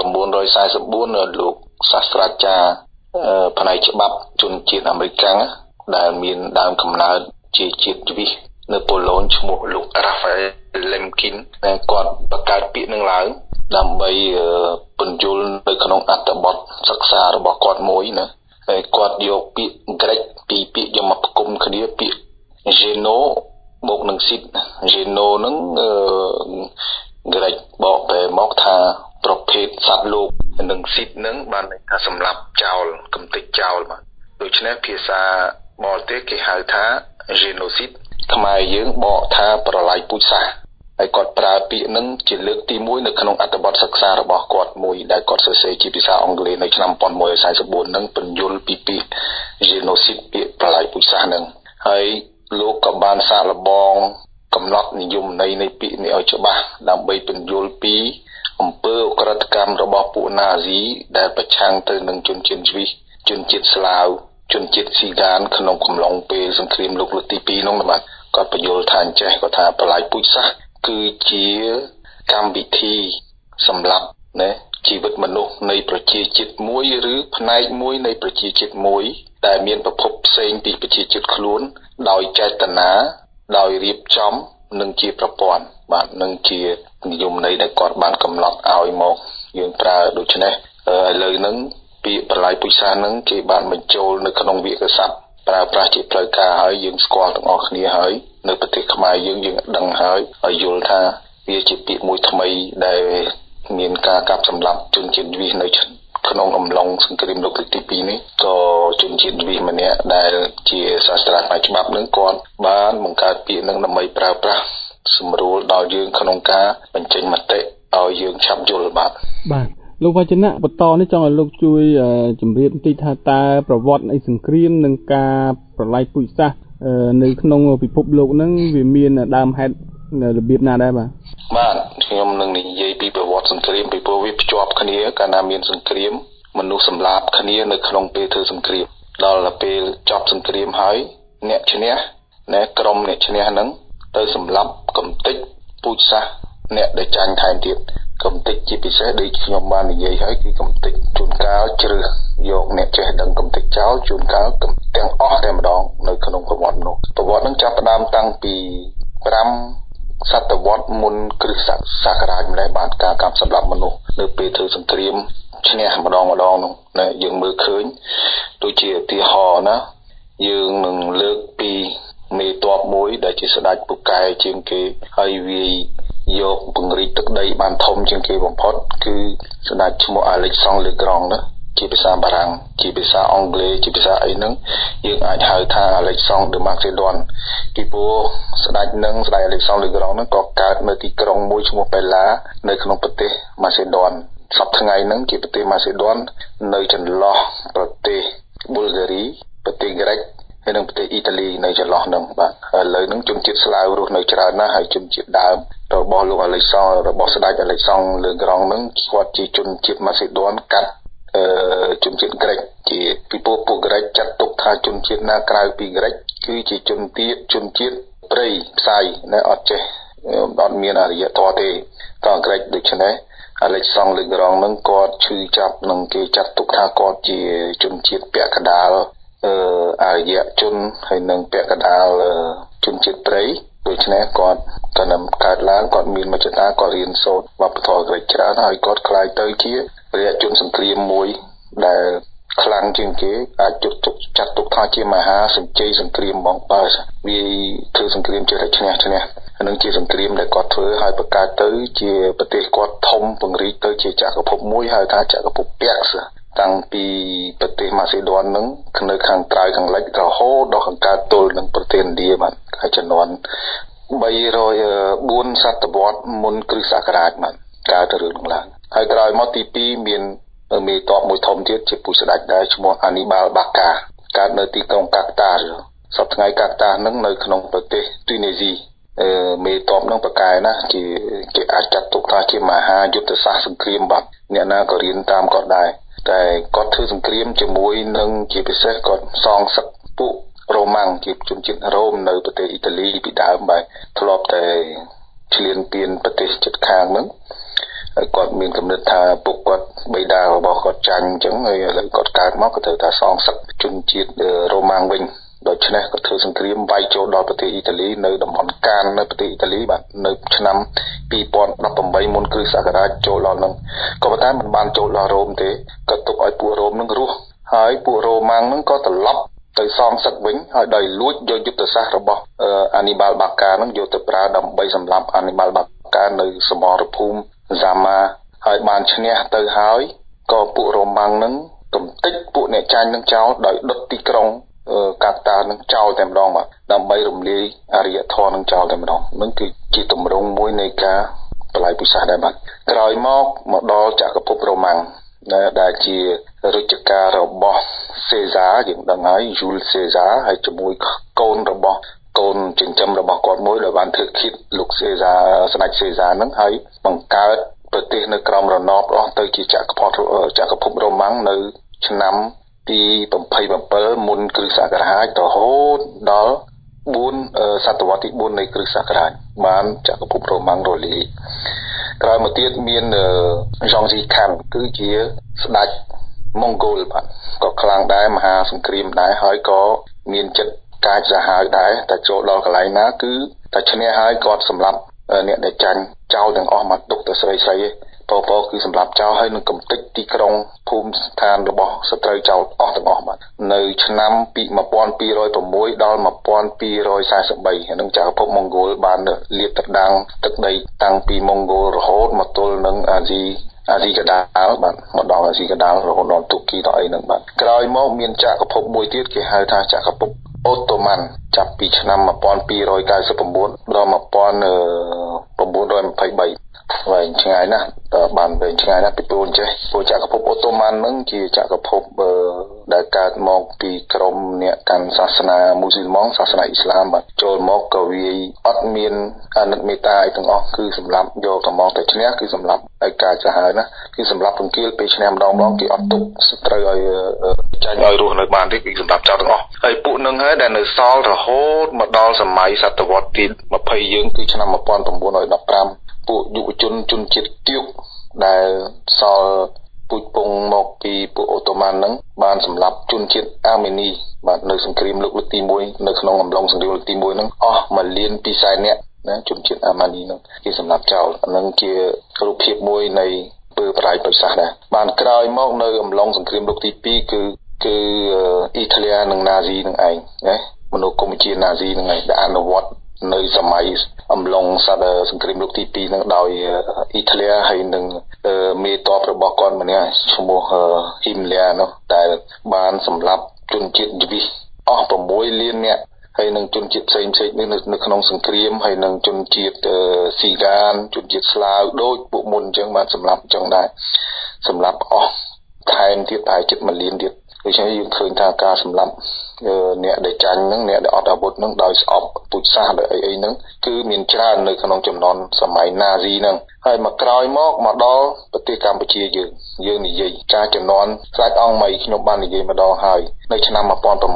Speaker 7: 1944លោកសាស្ត្រាចារ្យផ្នែកច្បាប់ជនជាតិអាមេរិកដែលមានដើមកំណើតជាជាតិជ្វីសនៅប៉ូឡូញឈ្មោះលោក Raphael Lemkin គាត់បង្កើតពាក្យនឹងឡើងដើម្បីពន្យល់នៅក្នុងអត្ថបទសិក្សារបស់គាត់មួយណាហើយគាត់យកពាក្យក្រិកពីពាក្យយកមកផ្គុំគ្នាពាក្យ Geno បូកនឹង Sit Geno នឹងក្រិកបកបែរមកថាប្រភេទសត្វលោកនិង Sit នឹងបានន័យថាសម្លាប់ចោលកំទេចចោលបាទដូច្នេះភាសាបរទេសគេហៅថា Genocide ខ្មែរយើងបកថាប្រល័យពូជសាសន៍ហើយគាត់ប្រើពាក្យនឹងជាលើកទី1នៅក្នុងអត្ថបទសិក្សារបស់គាត់មួយដែលគាត់សរសេរជាភាសាអង់គ្លេសនៅឆ្នាំ1944នឹងពន្យល់ពីពាក្យ Genocide ពាក្យប្រល័យពូជសាសន៍នឹងហើយលោកក៏បានសាកល្បងកំណត់និយមន័យនៃពាក្យនេះឲ្យច្បាស់ដើម្បីពន្យល់ពីអំពើអក្រិតកម្មរបស់ពួកណាស៊ីដែលប្រឆាំងទៅនឹងជនជាតិជ្វីសជនជាតិស្លាវជនជាតិស៊ីហ្គានក្នុងកំឡុងពេលសង្គ្រាមលោកលើកទី2នោះបាទគាត់បញ្យល់ថាអញ្ចេះគាត់ថាប្រល័យពូជសាសន៍គឺជាកម្មវិធីសម្រាប់ជីវិតមនុស្សនៃប្រជាជាតិមួយឬផ្នែកមួយនៃប្រជាជាតិមួយដែលមានប្រភពផ្សេងពីប្រជាជាតិខ្លួនដោយចេតនាដោយរៀបចំនិងជាប្រព័ន្ធបាទនឹងជានិយមន័យដែលគាត់បានកំណត់ឲ្យមកយើងប្រើដូច្នេះឥឡូវហ្នឹងពាក្យប្រល័យពូជសាសន៍ហ្នឹងគេបានបញ្ចូលនៅក្នុងវាក្យសព្ទប្រើប្រាស់ជាផ្លូវការហើយយើងស្គាល់ទាំងអស់គ្នាហើយនៅប្រទេសខ្មែរយើងដឹងហើយឲ្យយល់ថាវាជាពាក្យមួយថ្មីដែលមានការកាប់សម្លាប់ជនជាតិជ្វីសនៅក្នុងអំឡុងសង្គ្រាមលោកលើកទី2នេះក៏ជនជាតិជ្វីសម្នាក់ដែលជាសាស្ត្រាចារ្យច្បាប់នឹងគាត់បានបង្កើតពាក្យនឹងដើម្បីប្រើប្រាស់សម្រួលដល់យើងក្នុងការបញ្ចេញមតិឲ្យយើងឆាប់យល់បាទ
Speaker 6: លោកវឌ្ឍនៈបន្តនេះចង់ឲ្យលោកជួយជម្រាបបន្តិចថាតើប្រវត្តិនៃសង្គ្រាមនិងការប្រល័យពូជសាសន៍នៅក្នុងពិភពលោកហ្នឹងវាមានដើមហេតុរបៀបណាដែរ
Speaker 7: បាទខ្ញុំនឹងនិយាយពីប្រវត្តិសង្គ្រាមពីព្រោះវាភ្ជាប់គ្នាកាលណាមានសង្គ្រាមមនុស្សសម្លាប់គ្នានៅក្នុងពេលធ្វើសង្គ្រាមដល់ពេលចប់សង្គ្រាមហើយអ្នកឈ្នះក្រុមអ្នកឈ្នះហ្នឹងទៅសម្លាប់កំទេចពូជសាសន៍អ្នកដែលចាញ់ថែមទៀតកំទេចជាពិសេសដូចខ្ញុំបាននិយាយហើយគឺកំទេចជួនកាលជ្រើសយកអ្នកចេះដឹងកំទេចចោលជួនកាលទាំងអស់តែម្ដងនៅក្នុងប្រវត្តិនោះប្រវត្តិនឹងចាប់ផ្ដើមតាំងពី5សតវត្សមុនគ្រិស្តសករាជម្លេះបានការកាប់សម្លាប់មនុស្សនៅពេលធ្វើសង្គ្រាមឈ្នះម្ដងនោះណាយើងមើលឃើញដូចជាឧទាហរណ៍ណាយើងនឹងលើកពីមេទ័ពមួយដែលជាស្ដេចពូកែជាងគេហើយវាយយកពង្រីកទឹកដីបានធំជាងគេបំផុតគឺស្ដេចឈ្មោះ Alexandre Le Grand ណាជាភាសាបារាំងជាភាសាអង់គ្លេសជាភាសាអីហ្នឹងយើងអាចហៅថា Alexandre de Macédoine ពីព្រោះស្ដេច Alexandre Le Grand ហ្នឹងក៏កើតនៅទីក្រុងមួយឈ្មោះ Pella នៅក្នុងប្រទេស Macédoine សប្តាហ៍ថ្ងៃហ្នឹងជាប្រទេស Macédoine នៅចន្លោះប្រទេស Bulgarie ប្រទេស Grec ហើយនិងប្រទេសអ៊ីតាលីនៅចន្លោះហ្នឹងបាទឥឡូវហ្នឹងជនជាតិស្លាវរស់នៅច្រើនណាស់ហើយជនជាតិដើមរបស់លោក Alexandre របស់ស្ដេច Alexandre Le Grand ហ្នឹងគាត់ជាជនជាតិ Macédoine កាត់ជនជាតិ Grec ជាពីពួក Grec ចាត់ទុកថាជនជាតិណាក្រៅពី Grec គឺជាជនជាតិព្រៃផ្សៃណាអត់ចេះអត់មានអរិយធម៌ទេតើ Grec ដូច្នេះ Alexandre Le Grand ហ្នឹងគាត់ឈឺចាប់នឹងគេចាត់ទុកថាគាត់ជាជនជាតិពាក់កណ្ដាលអរិយជនហើយនឹងពាក់កណ្ដាលជនជាតិព្រៃដូច្នេះគាត់ក៏នឹងកើតឡើងគាត់មានមជ្ឈតាគាត់រៀនសូត្រវប្បធម៌ Grec ច្រើនហើយគាត់ខ្លាយទៅជារាជជនសង្គ្រាមមួយដែលខ្លាំងជាងគេអាចចាត់ទុកថាជាមហាសញ្ជ័យសង្គ្រាមហ្មងបើវាធ្វើសង្គ្រាមជាឈ្នះនឹងជាសង្គ្រាមដែលគាត់ធ្វើហើយបង្កើតទៅជាប្រទេសគាត់ធំពង្រីកទៅជាចក្រភពមួយហៅថាចក្រភពពាក់តាំងពីប្រទេសម៉ាសេដូននឹងនៅខាងត្រើយខាងលិចរហូតដល់ខាងកើតទល់នឹងប្រទេសឥណ្ឌាបាទហើយចំនួន304សតវត្សមុនគ្រិស្តសករាជបាទកើតទៅរឿងឡើងហើយក្រោយមកទី2មានមេតបមួយធំទៀតជាពូជស្ដេចដែរឈ្មោះ Hannibal Barca កើតនៅទីក្រុងកាតាសប្តាហ៍ថ្ងៃកាតានឹងនៅក្នុងប្រទេសទូនេស៊ីមេតបនឹងប្រកែណាគេអាចចាត់ទុកថាជាមហាយុទ្ធសាស្ត្រសង្គ្រាមបាទអ្នកណាក៏រៀនតាមគាត់ដែរតែគាត់ធ្វើសង្គ្រាមជាមួយនឹងជាពិសេសគាត់សងសឹកពួករ៉ូម៉ាំងជាជនជាតិរ៉ូមនៅប្រទេសអ៊ីតាលីពីដើមបាទធ្លាប់តែឈ្លានពានប្រទេសជិតខាងហ្នឹងហើយគាត់មានគំនិតថាពួកគាត់បិតារបស់គាត់ចាញ់អញ្ចឹងហើយឥឡូវគាត់កើតមកក៏ត្រូវថាសងសឹកជនជាតិរ៉ូម៉ាំងវិញដូច្នេះក៏ធ្វើសង្គ្រាមវាយចូលដល់ប្រទេសអ៊ីតាលីនៅតំបន់កាននៅប្រទេសអ៊ីតាលីបាទនៅឆ្នាំ2018មុនគ្រិស្តសករាជចូលដល់នឹងក៏ប៉ុន្តែមិនបានចូលដល់រ៉ូមទេក៏ទុកឲ្យពួករ៉ូមនឹងរស់ហើយពួករ៉ូម៉ាំងនឹងក៏ត្រឡប់ទៅសងសឹកវិញហើយដោយលួចយកយុទ្ធសាស្ត្ររបស់Hannibal Barcaនឹងយកទៅប្រើដើម្បីសម្លាប់Hannibal BarcaនៅសមរភូមិZama ហើយបានឈ្នះទៅហើយក៏ពួករ៉ូម៉ាំងនឹងកំទេចពួកអ្នកចាញ់នឹងចោលដោយដុតទីក្រុងកាតានឹងចោលតែម្ដងបាទដើម្បីរំលាយអរិយធម៌នឹងចោលតែម្ដងនឹងគឺជាទម្រង់មួយនៃការបល័យពុសាសដែរបាទក្រោយមកដល់ចក្រភពរ៉ូម៉ាំងដែលជារាជការរបស់សេសាយើងដឹងហើយយូលសេសាហើយជាមួយកូនចិញ្ចឹមរបស់គាត់មួយដែលបានធ្វើឃាតលោកសេសាស្ដេចសេសានឹងហើយបង្កើតប្រទេសនៅក្រោមរណបអស់ទៅជាចក្រភពរ៉ូម៉ាំងនៅឆ្នាំទី27មុនគ្រិស្តសករាជរហូតដល់សតវត្សទី4នៃគ្រិស្តសករាជបានចក្រភពរ៉ូម៉ាំងរលាយក្រោយមកទៀតមានយ៉ងស៊ីខាន់គឺជាស្ដេចម៉ុងហ្គោលបាទក៏ខ្លាំងដែរមហាសង្គ្រាមដែរហើយក៏មានចិត្តកាចសាហាវដែរតែចូលដល់កន្លែងណាគឺតែឈ្នះហើយគាត់សម្លាប់អ្នកដែលចាញ់ចោលទាំងអស់មកទុកទៅស្រីពពគឺសម្រាប់ចោលហើយនឹងកំទេចទីក្រុងភូមិស្ថានរបស់សត្រូវចោលអស់ទាំងអស់បាទនៅឆ្នាំពី1206ដល់1243ហើយនឹងចក្រភពម៉ុងហ្គោលបានលាតត្រដាងទឹកដីតាំងពីម៉ុងហ្គោលរហូតមកទល់នឹងអាស៊ីកដាលបាទមកដល់អាស៊ីកដាលរហូតដល់ទូគីដល់អីហ្នឹងបាទក្រោយមកមានចក្រភពមួយទៀតគេហៅថាចក្រភពអូតូម៉ាន់ចាប់ពីឆ្នាំ1299ដល់1923វែងឆ្ងាយណាស់បានវែងឆ្ងាយណាស់ពីព្រោះអញ្ចេះព្រោះចក្រភពអូតូម៉ាន់ហ្នឹងជាចក្រភពដែលកើតមកពីក្រុមអ្នកកាន់សាសនាមូស្លីម៉ង់សាសនាអ៊ីស្លាមបាទចូលមកក៏វាអត់មានអាណិតមេត្តាអីទាំងអស់គឺសម្រាប់យកតែមកតែឈ្នះគឺសម្រាប់ឲ្យកាចសាហាវណាគឺសម្រាប់ពង្គៀលពេលឈ្នះម្ដងគេអត់ទុកត្រូវឲ្យចាញ់ឲ្យរស់នៅបានទេគឺសម្រាប់ចោលទាំងអស់ហើយពួកនឹងហើយដែលនៅសល់រហូតមកដល់សម័យសតវត្សទី20យើងគឺឆ្នាំ1915ពួកយុវជនជាតិទៀកដែលសល់ពូជពងមកពីពួកអូតូម៉ាន់ហ្នឹងបានសម្លាប់ជនជាតិអាមេនីបាទនៅសង្គ្រាមលោកលើកទី1នៅក្នុងអំឡុងសង្គ្រាមលើកទី1ហ្នឹងអស់1,200,000 នាក់ណាជនជាតិអាមេនីហ្នឹងគេសម្លាប់ចោលហ្នឹងជារូបភាពមួយនៃពើបរាយបិសាសដែរបានក្រោយមកនៅអំឡុងសង្គ្រាមលោកទី2គឺអ៊ីតាលីនិងណាស៊ីនឹងឯងណាមនោគមវិជ្ជាណាស៊ីនឹងឯងដែលអនុវត្តនៅសម័យអំឡុងសង្គ្រាមលោកទី2នឹងដោយអ៊ីតាលីហើយនឹងមេតបរបស់គាត់ម្នាក់ឈ្មោះហ៊ីមលៀនោះដែលបានសម្លាប់ជនជាតិយវីសអស់6លាននាក់ហើយនឹងជនជាតិផ្សេងៗនៅក្នុងសង្គ្រាមហើយនឹងជនជាតិស៊ីហ្គានជនជាតិស្លាវដូចពួកមុនអញ្ចឹងបានសម្លាប់អញ្ចឹងដែរសម្លាប់អស់ថែមទៀតតែជិត1លានទៀតដូច្នេះយើងឃើញថាការសម្លាប់អ្នកដែលចាញ់ហ្នឹងអ្នកដែលអត់អាវុធហ្នឹងដោយស្អប់ពូជសាសន៍ដោយអីហ្នឹងគឺមានច្រើននៅក្នុងចំនួនសម័យណាស៊ីហ្នឹងហើយមកក្រោយមកដល់ប្រទេសកម្ពុជាយើងនិយាយការចំនួនស្ដេចអង្គមីខ្ញុំបាននិយាយម្ដងហើយនៅឆ្នាំ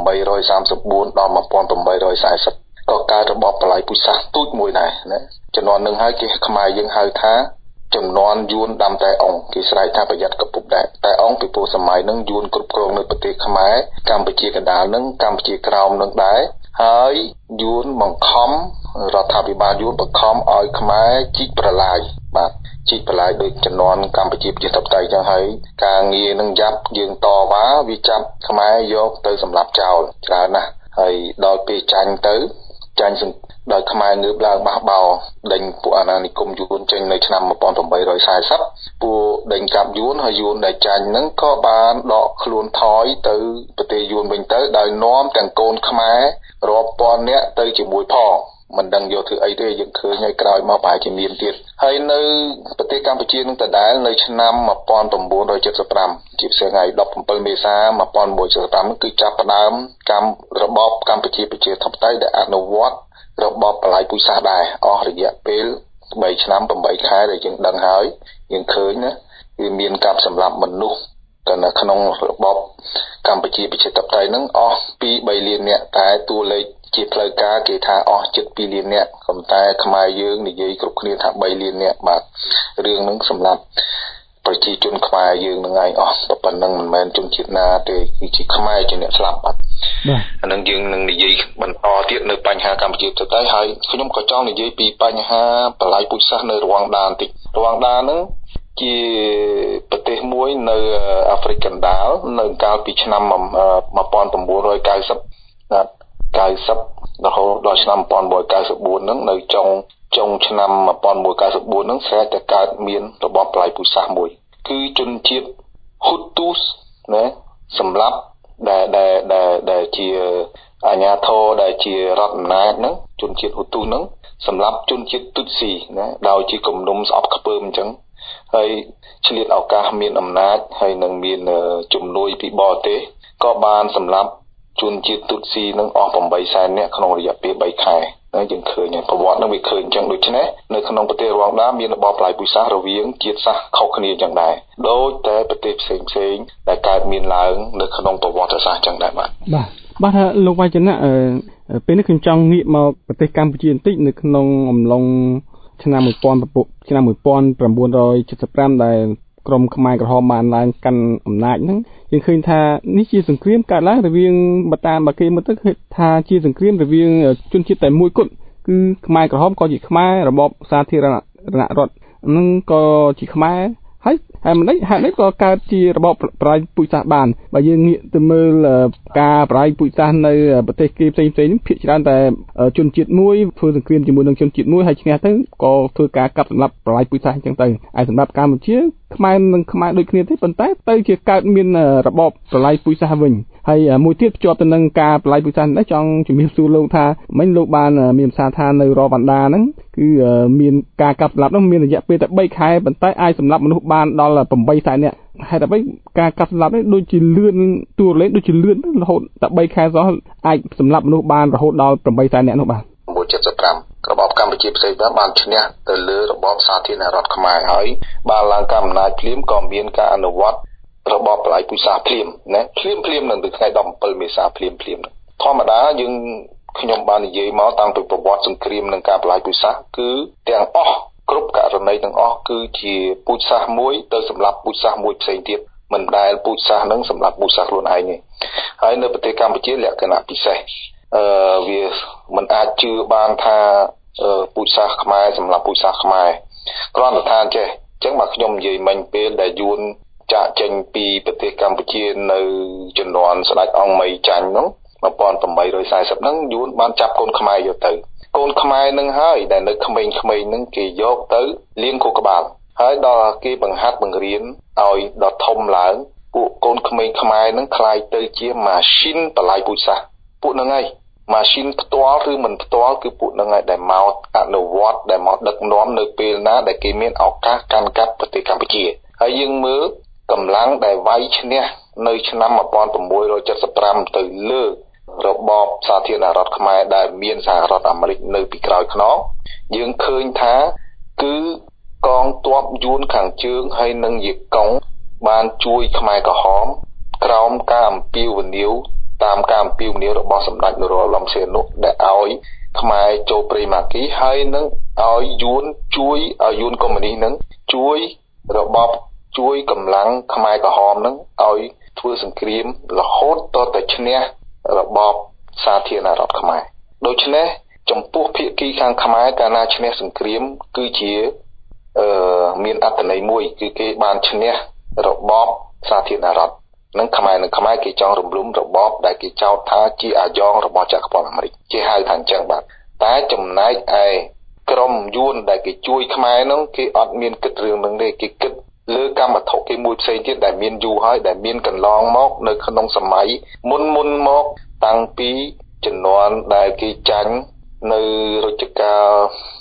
Speaker 7: 1834ដល់1840ក៏កើតរបបបល្ល័យពូជសាសន៍ទូចមួយដែរណាចំនួននឹងហើយគេខ្មែរយើងហៅថាចំនួនយួនដាំតែអង្គគេស្រែកថាប្រយ័ត្នកពុកដែរតែអង្គពីព្រោះសម័យហ្នឹងយួនគ្រប់គ្រងនៅប្រទេសខ្មែរកម្ពុជាកណ្ដាលហ្នឹងកម្ពុជាក្រោមហ្នឹងដែរហើយយួនបង្ខំរដ្ឋាភិបាលយួនបង្ខំឲ្យខ្មែរជីកប្រឡាយបាទជីកប្រឡាយដោយចំនួនកម្ពុជាប្រជាធិបតេយ្យចឹងហើយការងារនឹងយ៉ាប់យើងតវ៉ាវាចាប់ខ្មែរយកទៅសម្លាប់ចោលច្រើនណាស់ហើយដល់ពេលចាញ់ដោយខ្មែរងើបឡើងបះបោដេញពួកអាណានិគមយួនចេញនៅឆ្នាំ1840ពួកដេញកាប់យួនហើយយួនដែលចាញ់ហ្នឹងក៏បានដកខ្លួនថយទៅប្រទេសយួនវិញទៅដោយនាំទាំងកូនខ្មែររាប់ពាន់នាក់ទៅជាមួយផងមិនដឹងយកធ្វើអីទេយើងឃើញហើយក្រោយមកប្រហែលជាមានទៀតហើយនៅប្រទេសកម្ពុជានឹងដដែលនៅឆ្នាំ1975ជាផ្សេងថ្ងៃ17មេសា1975គឺចាប់ផ្ដើមរបបកម្ពុជាប្រជាធិបតេយ្យដែលអនុវត្តរបបបល្ល័យពូជសាសន៍ដែរអស់រយៈពេល3ឆ្នាំ8ខែដែលយើងដឹងហើយយើងឃើញណាវាមានការសម្លាប់មនុស្សតែនៅក្នុងរបបកម្ពុជាប្រជាធិបតេយ្យហ្នឹងអស់ពី3លាននាក់តែតួលេខជាផ្លូវការគេថាអស់ជិត2លាននាក់ប៉ុន្តែខ្មែរយើងនិយាយគ្រប់គ្នាថា3លាននាក់បាទរឿងហ្នឹងសម្រាប់ប្រជាជនខ្មែរយើងនឹងឯងអស់ប៉ុណ្ណឹងមិនមែនជនជាតិណាទេគឺជាខ្មែរជាអ្នកស្លាប់បាទអានឹងយើងនឹងនិយាយបន្តទៀតនៅបញ្ហាកម្ពុជាទៅហើយខ្ញុំក៏ចង់និយាយពីបញ្ហាបល្ល័យពូជសាសន៍នៅរវ៉ាន់ដាបន្តិចរវ៉ាន់ដាហ្នឹងជាប្រទេសមួយនៅអាហ្វ្រិកកណ្ដាលនៅកាលពីឆ្នាំ1990រហូតដល់ឆ្នាំ1994ហ្នឹងនៅចុងឆ្នាំ1994ហ្នឹងស្រែកតែកើតមានរបបបល្ល័យពូជសាសន៍មួយគឺជនជាតិហ៊ូទូសណាសម្រាប់ដែលជាអាញាធរដែលជារដ្ឋអំណាចហ្នឹងជនជាតិហ៊ូទូសហ្នឹងសម្រាប់ជនជាតិទុតស៊ីណាដោយជាគំនុំស្អប់ខ្ពើមអញ្ចឹងហើយឆ្លៀតឱកាសមានអំណាចហើយនឹងមានជំនួយពីបរទេសក៏បានសម្រាប់ជនជាតិទុតស៊ីនឹងអស់8សែននាក់ក្នុងរយៈពេល3ខែហើយយើងឃើញប្រវត្តិនឹងវាឃើញអញ្ចឹងដូច្នេះនៅក្នុងប្រទេសរវ៉ាន់ដាមានរបបបល្ល័យពូជសាសន៍រវាងជាតិសាសន៍ខុសគ្នាអញ្ចឹងដែរដូចតែប្រទេសផ្សេងដែលកើតមានឡើងនៅក្នុងប្រវត្តិសាស្ត្រអញ្ចឹងដែរបាទ
Speaker 6: លោកវ៉ៃចនៈពេលនេះខ្ញុំចង់ងាកមកប្រទេសកម្ពុជាបន្តិចនៅក្នុងអំឡុងឆ្នាំ1975ដែលក្រមខ្មែរក្រហមបានឡើងកាន់អំណាចហ្នឹងយើងឃើញថានេះជាសង្គ្រាមកើតឡើងរវាងបើគេមើលទៅគឺថាជាសង្គ្រាមរវាងជនជាតិតែមួយគត់គឺខ្មែរក្រហមក៏ជាខ្មែររបបសាធារណរដ្ឋហ្នឹងក៏ជាខ្មែរហើយមិនហេតុនេះក៏កើតជារបបបល្ល័យពូជសាសន៍បានបើយើងងាកទៅមើលការបល្ល័យពូជសាសន៍នៅប្រទេសគេផ្សេងនេះភាគច្រើនតែជនជាតិមួយធ្វើសង្គ្រាមជាមួយនឹងជនជាតិមួយហើយឈ្នះទៅក៏ធ្វើការកាប់សម្លាប់បល្ល័យពូជសាសន៍អញ្ចឹងទៅហើយសម្រាប់កម្ពុជាខ្មែរនឹងខ្មែរដូចគ្នាទេប៉ុន្តែទៅជាកើតមានរបបបល្ល័យពូជសាសន៍វិញហើយមួយទៀតភ្ជាប់ទៅនឹងការបល្ល័យពូជសាសន៍នេះចង់ជំរាបសួរលោកថាមិញលោកបានមានប្រសាសន៍ថានៅរវ៉ាន់ដាហ្នឹងគឺមានការកាប់សម្លាប់នោះមានរយៈពេលតែ3ខែប៉ុន្តែអាចសម្លាប់មនុស្សបានដល់8សែននាក់ហេតុអ្វីការកាប់សម្លាប់នេះដូចជាលឿនតួលេខដូចជាលឿនរហូតតែ3ខែសោះអាចសម្លាប់មនុស្សបានរហូតដល់8សែននាក់នោះបាទ
Speaker 7: 1975របបកម្ពុជាផ្សេងទៅបានឈ្នះទៅលើរបបសាធារណរដ្ឋខ្មែរហើយបានឡើងកាន់អំណាចភ្លាមក៏មានការអនុវត្តរបបបល្ល័យពូជសាសន៍ភ្លាមណាភ្លាមនឹងពីថ្ងៃ17មេសាភ្លាមធម្មតាយើងខ្ញុំបាននិយាយមកតាំងពីប្រវត្តិសង្គ្រាមនិងការបល្ល័យពូជសាសន៍គឺទាំងអស់គ្រប់ករណីទាំងអស់គឺជាពូជសាសន៍មួយទៅសម្រាប់ពូជសាសន៍មួយផ្សេងទៀតមិនដែលពូជសាសន៍នឹងសម្រាប់ពូជសាសន៍ខ្លួនឯងទេហើយនៅប្រទេសកម្ពុជាលក្ខណៈពិសេសវាមិនអាចជឿបានថាពូជសាសន៍ខ្មែរសម្រាប់ពូជសាសន៍ខ្មែរគ្រាន់តែថាចេះអញ្ចឹងមកខ្ញុំនិយាយមិញពេលដែលយួនចាក់ចេញពីប្រទេសកម្ពុជានៅជំនាន់ស្ដេចអង្គមីចាញ់នោះ1840ហ្នឹងយួនបានចាប់កូនខ្មែរយកទៅកូនខ្មែរនឹងហើយដែលនៅក្មេងៗនឹងគេយកទៅលាងខួរក្បាលហើយដល់គេបង្ហាត់បង្រៀនឲ្យដល់ធំឡើងពួកកូនក្មេងខ្មែរនឹងคล้ายទៅជាម៉ាស៊ីនបលាយពូជសាសន៍ពួកនឹងហើយម៉ាស៊ីនផ្ទាល់ឬមិនផ្ទាល់គឺពួកនឹងហើយដែលមកអនុវត្តដែលមកដឹកនាំនៅពេលណាដែលគេមានឱកាសកាន់កាប់ប្រទេសកម្ពុជាហើយយើងមើលកម្លាំងដែលវាយឈ្នះនៅឆ្នាំ1675ទៅលើរបបសាធារណរដ្ឋខ្មែរដែលមានសហរដ្ឋអាមេរិកនៅពីក្រោយខ្នងយើងឃើញថាគឺកងទ័ពយួនខាងជើងហើយនិងយេកុងបានជួយខ្មែរក្រហមក្រោមការអំពាវនាវតាមការអំពាវនាវរបស់សម្ដេចនរោត្តមសីហនុដែលឲ្យខ្មែរចូលព្រៃម៉ាគីហើយនឹងឲ្យយួនជួយឲ្យយួនកុម្មុយនីសនឹងជួយរបបជួយកម្លាំងខ្មែរក្រហមនឹងឲ្យធ្វើសង្គ្រាមរហូតតតែឈ្នះរបបសាធារណរដ្ឋខ្មែរដូច្នេះចំពោះភាគីខាងខ្មែរកាលណាឈ្នះសង្គ្រាមគឺជាមានអត្ថន័យមួយគឺគេបានឈ្នះរបបសាធារណរដ្ឋនឹងខ្មែរគេចង់រំលំរបបដែលគេចោទថាជាអាយ៉ងរបស់ចក្រពត្តិអាមេរិកគេហៅថាអញ្ចឹងបាទតែចំណែកឯក្រុមយួនដែលគេជួយខ្មែរនោះគេអត់មានគិតរឿងនឹងទេគេគិតលើកម្មវត្ថុគេមួយផ្សេងទៀតដែលមានយូរហើយដែលមានកន្លងមកនៅក្នុងសម័យមុនមកតាំងពីជំនាន់ដែលគេចាញ់នៅរជ្ជកាល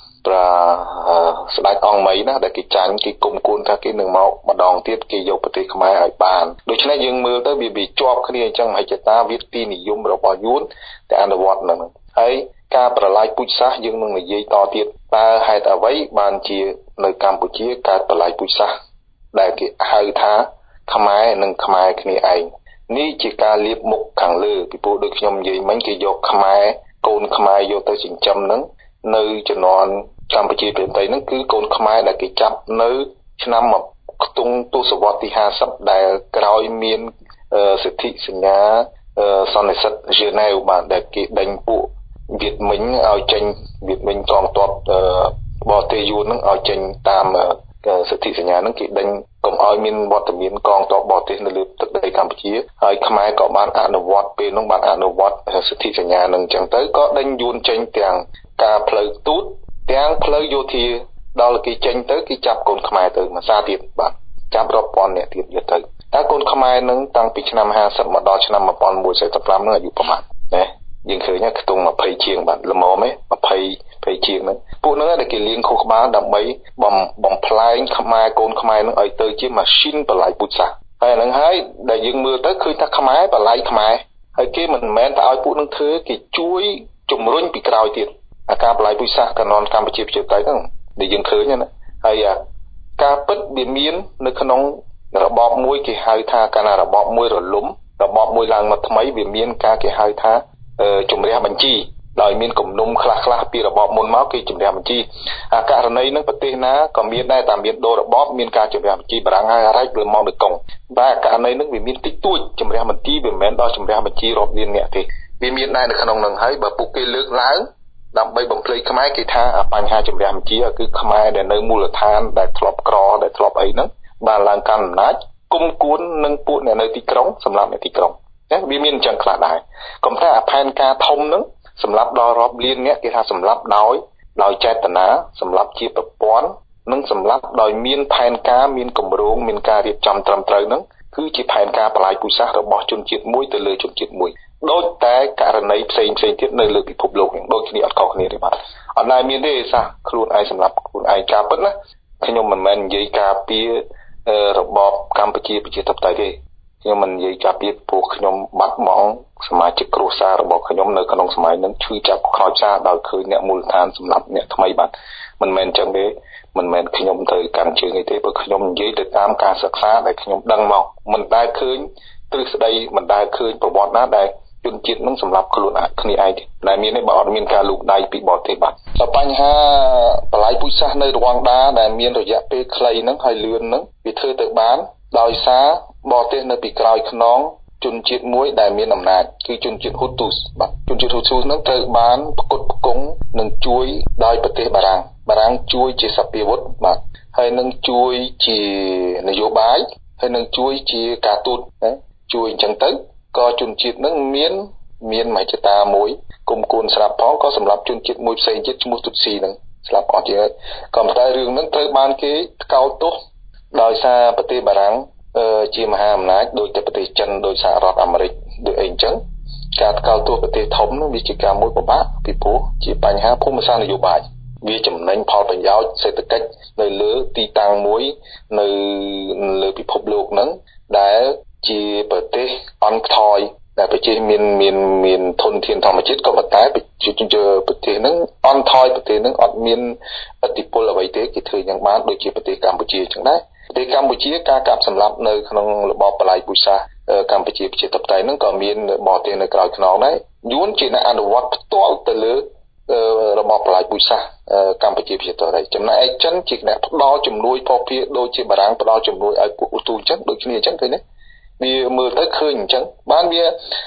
Speaker 7: ស្ដេចអង្គមីណាដែលគេចាញ់គេគុំគួនថាគេនឹងមកម្ដងទៀតគេយកប្រទេសខ្មែរឲ្យបានដូច្នេះយើងមើលទៅវាជាប់គ្នាអញ្ចឹងមហិច្ឆតាវាទីនិយមរបស់យួនតែអនុវត្តនឹងហើយការប្រឡាយពូជសាសន៍យើងនឹងនិយាយតទៀតតើហេតុអ្វីបានជានៅកម្ពុជាកើតប្រឡាយពូជសាសន៍ដែលគេហៅថាខ្មែរនិងខ្មែរគ្នាឯងនេះជាការលៀបមុខខាងលើពីព្រោះដូចខ្ញុំនិយាយមិញគេយកខ្មែរកូនខ្មែរយកទៅចិញ្ចឹមនឹងនៅជំនាន់កម្ពុជាពីដីហ្នឹងគឺកូនខ្មែរដែលគេចាប់នៅឆ្នាំខ្ទង់ទសវត្សទី50ដែលក្រោយមានសិទ្ធិសញ្ញាសន្និសីទហ្សឺណែវបានដែលគេដេញពួកវៀតមិញឲ្យចេញវៀតមិញកងទ័ពបរទេសយួនហ្នឹងឲ្យចេញតាមសិទ្ធិសញ្ញាហ្នឹងគេដេញកុំឲ្យមានវត្តមានកងទ័ពបរទេសនៅលើទឹកដីកម្ពុជាហើយខ្មែរក៏បានអនុវត្តពេលហ្នឹងបានអនុវត្តសិទ្ធិសញ្ញាហ្នឹងអញ្ចឹងទៅក៏ដេញយួនចេញទាំងការផ្លូវទូតទាំងផ្លូវយោធាដល់គេចេញទៅគេចាប់កូនខ្មែរទៅមួយសារទៀតបាទចាប់រាប់ពាន់អ្នកទៀតយកទៅតែកូនខ្មែរនឹងតាំងពីឆ្នាំ50មកដល់ឆ្នាំ1145នឹងអាយុប្រមាណណាយើងឃើញខ្ទង់20ជាងបាទល្មមទេ20ជាងហ្នឹងពួកហ្នឹងដែលគេលាងខួរក្បាលដើម្បីបំផ្លែងខ្មែរកូនខ្មែរនឹងឲ្យទៅជាម៉ាស៊ីនបលាយពូជសាសន៍ហើយហ្នឹងហើយដែលយើងមើលទៅឃើញថាខ្មែរបលាយខ្មែរហើយគេមិនមែនតែឲ្យពួកនឹងធ្វើគេជួយជំរុញពីក្រោយទៀតអាការបលាយពូជសាសន៍កាលនកម្ពុជាប្រជាធិបតេយ្យហ្នឹងដែលយើងឃើញណាហើយការពិតវាមាននៅក្នុងរបបមួយគេហៅថាកាលណារបបមួយរលំរបបមួយឡើងមកថ្មីវាមានការគេហៅថាជំរះបញ្ជីដោយមានគំនុំខ្លះពីរបបមុនមកគេជំរះបញ្ជីអាករណីហ្នឹងប្រទេសណាក៏មានដែរតែមានដូររបបមានការជំរះបញ្ជីបារាំងហើយរ៉ែកលើមកនៅកុងតែអាករណីហ្នឹងវាមានតិចតួចជំរះបញ្ជីវាមិនមែនដល់ជំរះបញ្ជីរាប់លានអ្នកទេវាមានដែរនៅក្នុងហ្នឹងហើយបើពួកគេលើកឡើងដើម្បីបំភ្លៃខ្មែរគេថាបញ្ហាជំរះបញ្ជីគឺខ្មែរដែលនៅមូលដ្ឋានដែលធ្លាប់ក្រដែលធ្លាប់អីហ្នឹងបានឡើងកាន់អំណាចគុំគួននឹងពួកអ្នកនៅទីក្រុងសម្រាប់អ្នកទីក្រុងណាវាមានអញ្ចឹងខ្លះដែរក៏តែផែនការធំហ្នឹងសម្រាប់ដល់រាប់លានអ្នកគេថាសម្រាប់ដោយចេតនាសម្រាប់ជាប្រព័ន្ធនិងសម្រាប់ដោយមានផែនការមានគម្រោងមានការរៀបចំត្រឹមត្រូវហ្នឹងគឺជាផែនការបលាយពូជសាសន៍របស់ជនជាតិមួយទៅលើជនជាតិមួយដូចតែករណីផ្សេងទៀតនៅលើពិភពលោកហ្នឹងដូចគ្នាអត់ខុសគ្នាទេបាទអត់ដែលមានទេសាសខ្លួនឯងសម្រាប់ខ្លួនឯងការពិតណាខ្ញុំមិនមែននិយាយការពាររបបកម្ពុជាប្រជាធិបតេយ្យទេខ្ញុំមិននិយាយការពារពួកខ្ញុំបាត់បង់សមាជិកគ្រួសាររបស់ខ្ញុំនៅក្នុងសម័យហ្នឹងឈឺចាប់ខ្លោចសារដោយឃើញអ្នកមូលដ្ឋានសម្រាប់អ្នកថ្មីបាទមិនមែនអញ្ចឹងទេមិនមែនខ្ញុំទៅកាន់ជើងអីទេព្រោះខ្ញុំនិយាយទៅតាមការសិក្សាដែលខ្ញុំដឹងមកមិនដែលឃើញទ្រឹស្ដីមិនដែលឃើញប្រវត្តិណាដែលជនជាតិនឹងសម្រាប់ខ្លួនគ្នាឯងដែលមានទេបើអត់មានការលូកដៃពីបរទេសបាទតែបញ្ហាបលាយពូជសាសន៍នៅរវ៉ាន់ដាដែលមានរយៈពេលខ្លីហ្នឹងហើយលឿនហ្នឹងវាធ្វើទៅបានដោយសារបរទេសនៅពីក្រោយខ្នងជនជាតិមួយដែលមានអំណាចគឺជនជាតិហ៊ូទូសបាទជនជាតិហ៊ូទូសហ្នឹងត្រូវបានផ្គត់ផ្គង់និងជួយដោយប្រទេសបារាំងជួយជាសព្វាវុធបាទហើយនឹងជួយជានយោបាយហើយនឹងជួយជាការទូតណាជួយអញ្ចឹងទៅក៏ជនជាតិហ្នឹងមានមហិច្ឆតាមួយគុំគួនស្រាប់ផងក៏សម្រាប់ជនជាតិមួយផ្សេងទៀតឈ្មោះទុតស៊ីហ្នឹងស្លាប់អស់ទៀតក៏ប៉ុន្តែរឿងហ្នឹងត្រូវបានគេកោតទោសដោយសារប្រទេសបារាំងជាមហាអំណាចដោយតែប្រទេសចិនដោយសហរដ្ឋអាមេរិកដូចអីអញ្ចឹងការកោតទោសប្រទេសធំនោះវាជាការមួយពិបាកពីព្រោះជាបញ្ហាភូមិសាស្ត្រនយោបាយវាចំណេញផលប្រយោជន៍សេដ្ឋកិច្ចនៅលើទីតាំងមួយនៅលើពិភពលោកហ្នឹងដែលជាប្រទេសអន់ខ្ថយដែលប្រជាមានធនធានធម្មជាតិក៏ប៉ុន្តែប្រជាជនប្រទេសហ្នឹងអន់ថយប្រទេសហ្នឹងអត់មានឥទ្ធិពលអ្វីទេគេធ្វើយ៉ាងបានដូចជាប្រទេសកម្ពុជាអញ្ចឹងដែរប្រទេសកម្ពុជាការកាប់សម្លាប់នៅក្នុងរបបបល្ល័ង្កពូជសាសន៍កម្ពុជាប្រជាធិបតេយ្យហ្នឹងក៏មានបរទេសនៅក្រោយខ្នងដែរយួនជាអ្នកអនុវត្តផ្ទាល់ទៅលើរបបបល្ល័ង្កពូជសាសន៍កម្ពុជាប្រជាធិបតេយ្យចំណែកឯចិនជាអ្នកផ្ដល់ជំនួយភស្តុភារដូចជាបារាំងផ្ដល់ជំនួយឲ្យពួកឧទូអញ្ចឹងដូចគ្នាអញ្ចឹងឃើញទេវាមើលទៅឃើញអញ្ចឹងបានវា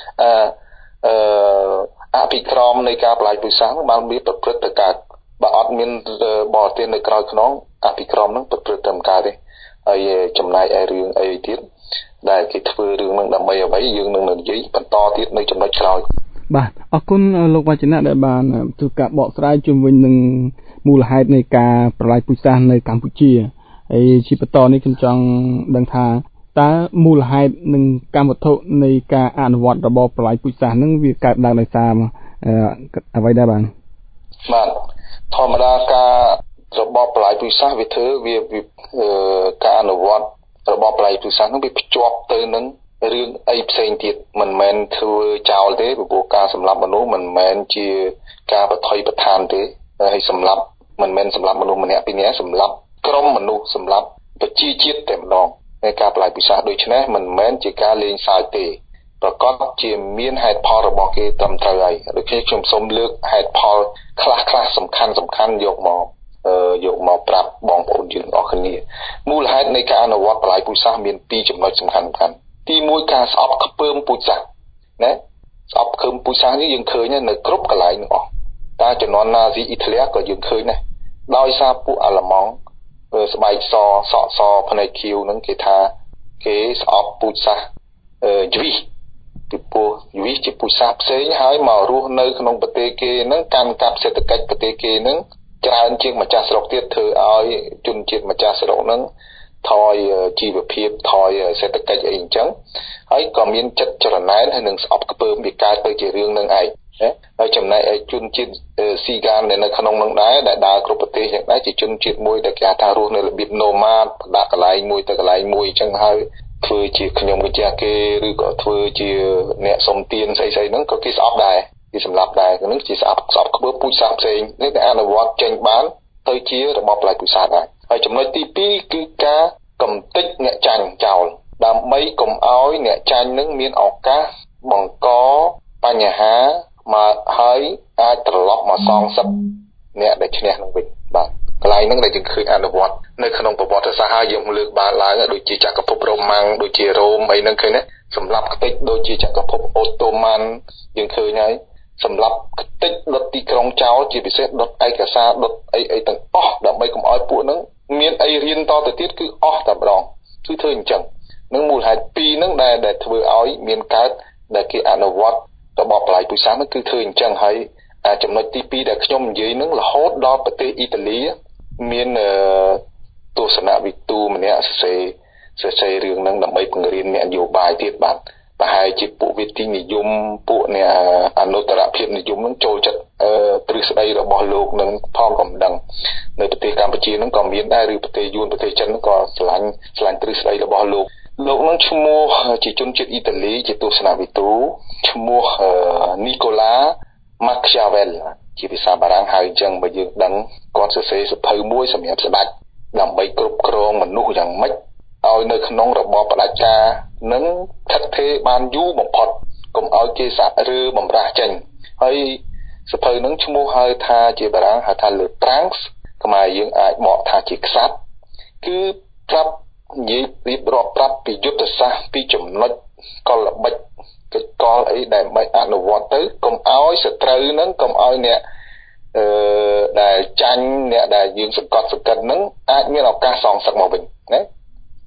Speaker 7: អភិក្រមនៃការបល្ល័ង្កពូជសាសន៍បានវាប្រព្រឹត្តទៅកើតបើអត់មានបរទេសនៅក្រោយខ្នងអភិក្រមហ្នឹងប្រព្រឹត្តទៅមិនកើតទេហើយចំណែកឯរឿងអីទៀតដែលគេធ្វើរឿងហ្នឹងដើម្បីអ្វីយើងនឹងនិយាយបន្តទៀតនៅចំណុចក្រោយ
Speaker 6: បាទអរគុណលោកវចនៈដែលបានធ្វើការបកស្រាយជុំវិញនឹងមូលហេតុនៃការប្រល័យពូជសាសន៍នៅកម្ពុជាហើយជាបន្តនេះខ្ញុំចង់ដឹងថាតើមូលហេតុនិងកម្មវត្ថុនៃការអនុវត្តរបបប្រល័យពូជសាសន៍ហ្នឹងវាកើតឡើងដោយសារអ្វីដែរបាទ
Speaker 7: ធម្មតាការរបបប្រល័យពូជសាសន៍វាធ្វើវាការអនុវត្តរបបប្រល័យពូជសាសន៍ហ្នឹងវាភ្ជាប់ទៅនឹងរឿងអីផ្សេងទៀតមិនមែនធ្វើចោលទេព្រោះការសម្លាប់មនុស្សមិនមែនជាការបថុយប្រឋានទេហើយសម្លាប់មិនមែនសម្លាប់មនុស្សម្នាក់ពីរនាក់សម្លាប់ក្រុមមនុស្សសម្លាប់ប្រជាជាតិតែម្ដងនៃការបល្ល័ង្កពូជសាសន៍ដូច្នេះមិនមែនជាការលេងសើចទេប្រកបជាមានហេតុផលរបស់គេត្រឹមត្រូវហើយដូច្នេះខ្ញុំសូមលើកហេតុផលខ្លះសំខាន់យកមកប្រាប់បងប្អូនយើងអស់គ្នាមូលហេតុនៃការអនុវត្តបល្ល័ង្កពូជសាសន៍មាន2ចំណុចសំខាន់ទី1ការស្អប់ខ្ពើមពូជសាសន៍ណាស្អប់ខ្ពើមពូជសាសន៍នេះយើងឃើញនៅគ្រប់កន្លែងទាំងអស់តែជំនាន់ណាស៊ីអ៊ីតាលីក៏យើងឃើញដែរដោយសារពួកអាល្លឺម៉ង់ស្បែកសសក់សភ្នែកខៀវហ្នឹងគេថាគេស្អប់ពូជសាសន៍យវីសពីព្រោះយវីសជាពូជសាសន៍ផ្សេងហើយមករស់នៅក្នុងប្រទេសគេហ្នឹងកាន់កាប់សេដ្ឋកិច្ចប្រទេសគេហ្នឹងច្រើនជាងម្ចាស់ស្រុកទៀតធ្វើឲ្យជនជាតិម្ចាស់ស្រុកហ្នឹងថយជីវភាពថយសេដ្ឋកិច្ចអីអញ្ចឹងហើយក៏មានចិត្តច្រណែនហើយនឹងស្អប់ខ្ពើមវាកើតទៅជារឿងនឹងឯងហើយចំណែកឯជនជាតិស៊ីហ្គាននៅក្នុងនឹងដែរដែលដើរគ្រប់ប្រទេសយ៉ាងដែរជាជនជាតិមួយដែលគេថារស់នៅរបៀបណូម៉ាតដាក់កន្លែងមួយទៅកន្លែងមួយអញ្ចឹងហើយធ្វើជាខ្ញុំម្ចាស់គេឬក៏ធ្វើជាអ្នកសុំទានស្អីៗហ្នឹងក៏គេស្អប់ដែរគេសម្លាប់ដែរហ្នឹងជាស្អប់ខ្ពើមពូជសាសន៍ផ្សេងនេះតែអនុវត្តចេញបានទៅជារបបបល្ល័ង្កពូជសាសន៍ដែរហើយចំណុចទី2គឺការកំទេចអ្នកចាញ់ចោលដើម្បីកុំឲ្យអ្នកចាញ់នឹងមានឱកាសបង្កបញ្ហាមកហើយអាចត្រឡប់មកសងសឹកអ្នកដែលឈ្នះនឹងវិញបាទកន្លែងហ្នឹងដែលយើងឃើញអនុវត្តនៅក្នុងប្រវត្តិសាស្ត្រហើយយើងលើកបានឡើងដូចជាចក្រភពរ៉ូម៉ាំងដូចជារ៉ូមអីហ្នឹងឃើញទេសម្រាប់ខ្ទេចដូចជាចក្រភពអូតូម៉ាន់យើងឃើញហើយសម្រាប់ខ្ទេចដុតទីក្រុងចោលជាពិសេសដុតឯកសារដុតអីទាំងអស់ដើម្បីកុំឲ្យពួកហ្នឹងមានអីរៀនតទៅទៀតគឺអស់តែម្ដងគឺធ្វើអញ្ចឹងនឹងមូលហេតុ2ហ្នឹងដែលធ្វើឲ្យមានកើតដែលគេអនុវត្តរបបបល្ល័ង្កពូជសាសន៍ហ្នឹងគឺធ្វើអញ្ចឹងហើយចំណុចទី2ដែលខ្ញុំនិយាយហ្នឹងរហូតដល់ប្រទេសអ៊ីតាលីមានទស្សនវិទូម្នាក់សរសេររឿងហ្នឹងដើម្បីបង្រៀនអ្នកនយោបាយទៀតបាទប្រហែលជាពួកវិទ្យានិយមពួកអ្នកអនុត្តរភាពនិយមហ្នឹងចូលចិត្តទ្រឹស្ដីរបស់លោកនឹងផងក៏មិនដឹងនៅប្រទេសកម្ពុជាហ្នឹងក៏មានដែរឬប្រទេសយួនប្រទេសចិនក៏ឆ្លាញ់ទ្រឹស្ដីរបស់លោកនឹងឈ្មោះជាជនជាតិអ៊ីតាលីជាទស្សនវិទូឈ្មោះនីកូឡាម៉ាខ្យាវែលជាភាសាបារាំងហៅអញ្ចឹងបើយើងដឹងគាត់សរសេរសភៅមួយសម្រាប់ស្ដេចដើម្បីគ្រប់គ្រងមនុស្សយ៉ាងម៉េចឲ្យនៅក្នុងរបបផ្ដាច់ការនឹងថិតថេរបានយូរបំផុតកុំឲ្យគេសាក់ឬបំរាស់ចេញហើយសភៅនឹងឈ្មោះហៅថាជាបារាំងហៅថា Le Prince ខ្មែរយើងអាចបកថាជាក្សត្រគឺប្រាប់និយាយរៀបរាប់ប្រាប់ពីយុទ្ធសាស្ត្រពីចំណុចកលល្បិចកិច្ចកលអីដែលមិនអនុវត្តទៅកុំឲ្យសត្រូវហ្នឹងកុំឲ្យអ្នកដែលចាញ់អ្នកដែលយើងសង្កត់ហ្នឹងអាចមានឱកាសសងសឹកមកវិញណា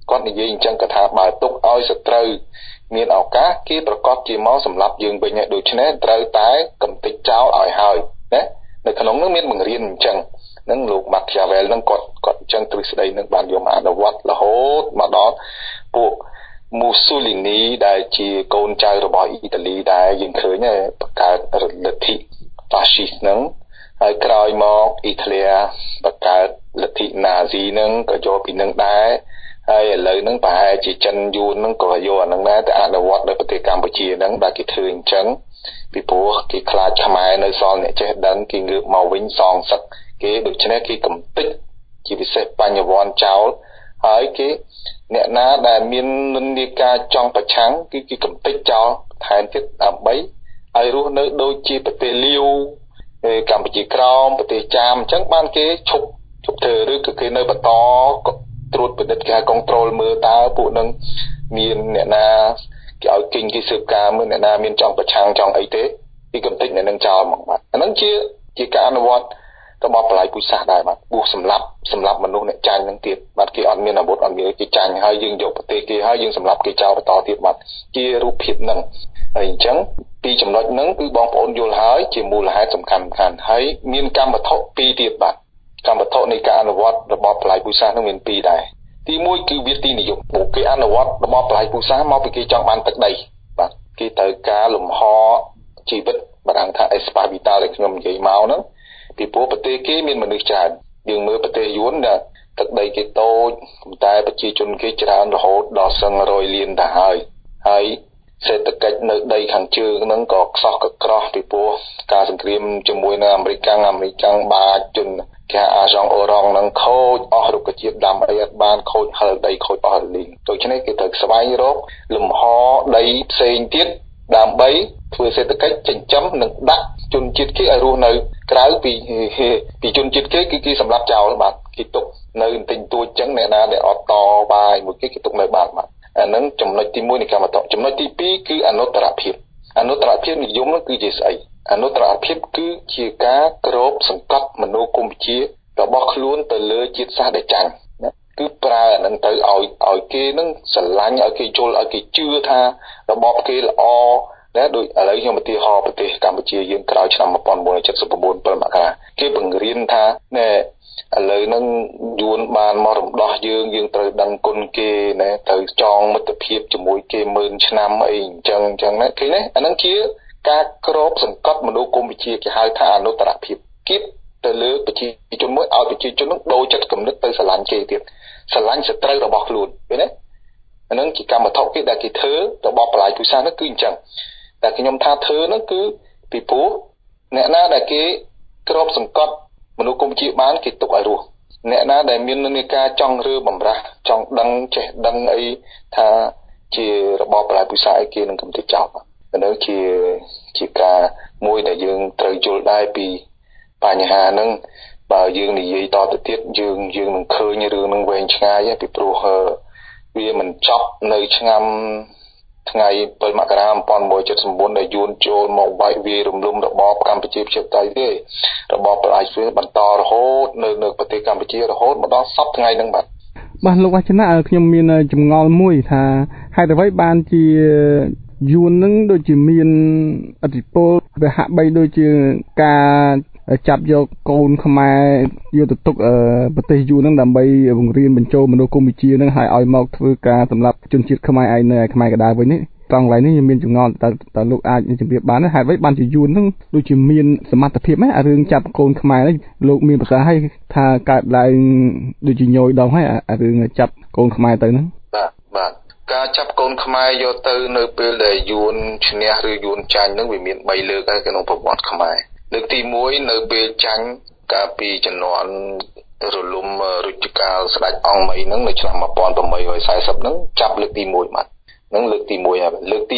Speaker 7: គាត់និយាយអញ្ចឹងគាត់ថាបើទុកឲ្យសត្រូវមានឱកាសគេប្រកាសជាមកសម្លាប់យើងវិញហើយដូច្នេះត្រូវតែកំទេចចោលឲ្យហើយណានៅក្នុងនោះមានបង្រៀនអញ្ចឹងនឹងលោក Machiavelli នឹងគាត់អញ្ចឹងទ្រឹស្ដីនឹងបានយកមកអនុវត្តរហូតមកដល់ពួក Mussolini ដែលជាកូនចៅរបស់អ៊ីតាលីដែលយើងឃើញបង្កើតលទ្ធិ Fascist នឹងហើយក្រោយមកអ៊ីតាលីបង្កើតលទ្ធិ Nazi នឹងក៏យកពីនឹងដែរហើយឥឡូវហ្នឹងប្រហែលជាចិនយួនហ្នឹងក៏យកអាហ្នឹងដែរទៅអនុវត្តនៅប្រទេសកម្ពុជាហ្នឹងដែលគេធ្វើអញ្ចឹងពីព្រោះគេខ្លាចខ្មែរនៅសល់អ្នកចេះដឹងគេងើបមកវិញសងសឹកគេដូច្នេះគេកំទេចជាពិសេសបញ្ញវន្តចោលហើយគេអ្នកណាដែលមាននិន្នាការចង់ប្រឆាំងគឺគេកំទេចចោលថែមទៀតដើម្បីឲ្យរស់នៅដូចជាប្រទេសលាវកម្ពុជាក្រោមប្រទេសចាមអញ្ចឹងបានគេឈប់ធ្វើឬក៏គេនៅបន្តត្រួតពិនិត្យគេកុងត្រូលមើលតើពួកនឹងមានអ្នកណាគេឲ្យគិញគេស៊ើបការមើលអ្នកណាមានចង់ប្រឆាំងចង់អីទេគេកំទេចអ្នកនឹងចោលមកបាទអាហ្នឹងជាការអនុវត្តរបស់បលាយពូជសាសន៍ដែរបាទបួសសម្លាប់មនុស្សអ្នកចាញ់នឹងទៀតបាទគេអត់មានអាវុធអត់មានគេចាញ់ហើយយើងយកប្រទេសគេហើយយើងសម្លាប់គេចោលបន្តទៀតបាទជារូបភាពហ្នឹងហើយអញ្ចឹងពីចំណុចហ្នឹងគឺបងប្អូនយល់ហើយជាមូលហេតុសំខាន់ហើយមានកម្មវត្ថុពីរទៀតបាទកម្មវត្ថុនៃការអនុវត្តរបស់បលាយពូជសាសន៍នឹងមានពីរដែរទី1គឺវាទីនិយមពួកគេអនុវត្តរបស់បលាយពូជសាសន៍មកពីគេចង់បានទឹកដីបាទគេត្រូវការលំហជីវិតបារាំងថា espace vital ដែលខ្ញុំនិយាយមកហ្នឹងពីព្រោះប្រទេសគេមានមនុស្សច្រើនយើងមើលប្រទេសយួនដែលទឹកដីគេតូចតែប្រជាជនគេច្រើនរហូតដល់សឹង100លានទៅហើយសេដ្ឋកិច្ចនៅដីខាងជើងហ្នឹងក៏ខ្សោះក៏ក្រោះពីព្រោះការសង្គ្រាមជាមួយនឹងអាមេរិកបាជនគេអាយ៉ងអូរ៉ង់ហ្នឹងខូចអស់រុក្ខជាតិដាំអីអត់បានខូចហឹលដីខូចអស់រលីងដូច្នេះគេត្រូវស្វែងរកលំហដីផ្សេងទៀតដើម្បីធ្វើសេដ្ឋកិច្ចចិញ្ចឹមនិងដាក់ជនជាតិគេឲ្យរស់នៅក្រៅពីជនជាតិគេគឺគេសម្រាប់ចោលបាទគេទុកនៅទិញទួចចឹងអ្នកណាដែលអត់តបាយមួយគេទុកនៅបាត់បាទអានឹងចំណុចទី1នៃកម្មវត្ថុចំណុចទី2គឺអនុត្តរភាពនិយមនោះគឺជាស្អីអនុត្តរភាពគឺជាការគ្របសង្កត់មនោគមវិជ្ជារបស់ខ្លួនទៅលើជាតិសាសន៍ដែលចាញ់គឺប្រើអានឹងទៅឲ្យគេនឹងស្រឡាញ់ឲ្យគេយល់ឲ្យគេជឿថារបបគេល្អណាដូចឥឡូវខ្ញុំឧទាហរណ៍ប្រទេសកម្ពុជាយើងក្រោយឆ្នាំ1979 7មករាគេបង្រៀនថាណែឥឡូវហ្នឹងយួនបានមករំដោះយើងត្រូវដឹងគុណគេណែត្រូវចងមិត្តភាពជាមួយគេ10000ឆ្នាំអីអញ្ចឹងណាឃើញទេអាហ្នឹងជាការគ្របសង្កត់មនោគមវិជ្ជាគេហៅថាអនុត្តរភាពគៀបទៅលើប្រជាជនមួយឲ្យប្រជាជននឹងដូរចិត្តគំនិតទៅស្រឡាញ់គេទៀតស្រឡាញ់សត្រូវរបស់ខ្លួនឃើញទេអាហ្នឹងជាកម្មវត្ថុគេដែលគេធ្វើរបស់បលាយពូជសាសន៍ហ្នឹងគឺអញ្ចឹងតែខ្ញុំថាធ្វើហ្នឹងគឺពីព្រោះអ្នកណាដែលគេគ្របសង្កត់មនុស្សគុំជាបានគេទុកឲ្យរស់អ្នកណាដែលមាននិន្នាការចង់រើបំរាស់ចង់ដឹងចេះដឹងអីថាជារបបបលាយពូជសាសន៍អីគេនឹងកំទេចចោលនៅជាការមួយដែលយើងត្រូវយល់ដែរពីបញ្ហាហ្នឹងបើយើងនិយាយតទៅទៀតយើងនឹងឃើញរឿងហ្នឹងវែងឆ្ងាយពីព្រោះវាមិនចប់នៅឆ្នាំថ្ងៃ7មករា1979ដែលយួនចូលមកវាយវាយរំលំរបបកម្ពុជាប្រជាធិបតេយ្យទេរបបបលាយពូជបន្តរហូតនៅប្រទេសកម្ពុជារហូតមកដល់សប្តាហ៍ថ្ងៃហ្នឹងបាទ
Speaker 6: លោកវចនៈខ្ញុំមានចម្ងល់មួយថាហេតុអ្វីបានជាយួននឹងដូចជាមានឥទ្ធិពលវាហាក់បីដូចជាការចាប់យកកូនខ្មែរយកទៅទុកប្រទេសយួននឹងដើម្បីបង្រៀនបញ្ចូលមនោគមវិជ្ជានឹងឲ្យមកធ្វើការសម្រាប់ជនជាតិខ្មែរឯនៅខ្មែរកណ្ដាលវិញនេះត្រង់កន្លែងនេះខ្ញុំមានចម្ងល់តើលោកអាចជម្រាបបានហេតុអ្វីបានជាយួននឹងដូចជាមានសមត្ថភាពអារឿងចាប់កូនខ្មែរនេះលោកមានប្រសាសន៍ឲ្យថាកើតឡើងដូចជាញយដងហើយអារឿងចាប់កូនខ្មែរទៅហ្នឹង
Speaker 7: បាទការចាប់កូនខ្មែរយកទៅនៅពេលដែលយួនឈ្នះឬយួនចាញ់ហ្នឹងវាមាន3លើកហើយក្នុងប្រវត្តិខ្មែរលើកទី1នៅពេលចាញ់កាលពីជំនាន់រលំរុជ្ជកាលស្ដេចអង្គមីហ្នឹងនៅឆ្នាំ1840ហ្នឹងចាប់លើកទី1បាទហ្នឹងលើកទី1ហើយលើកទី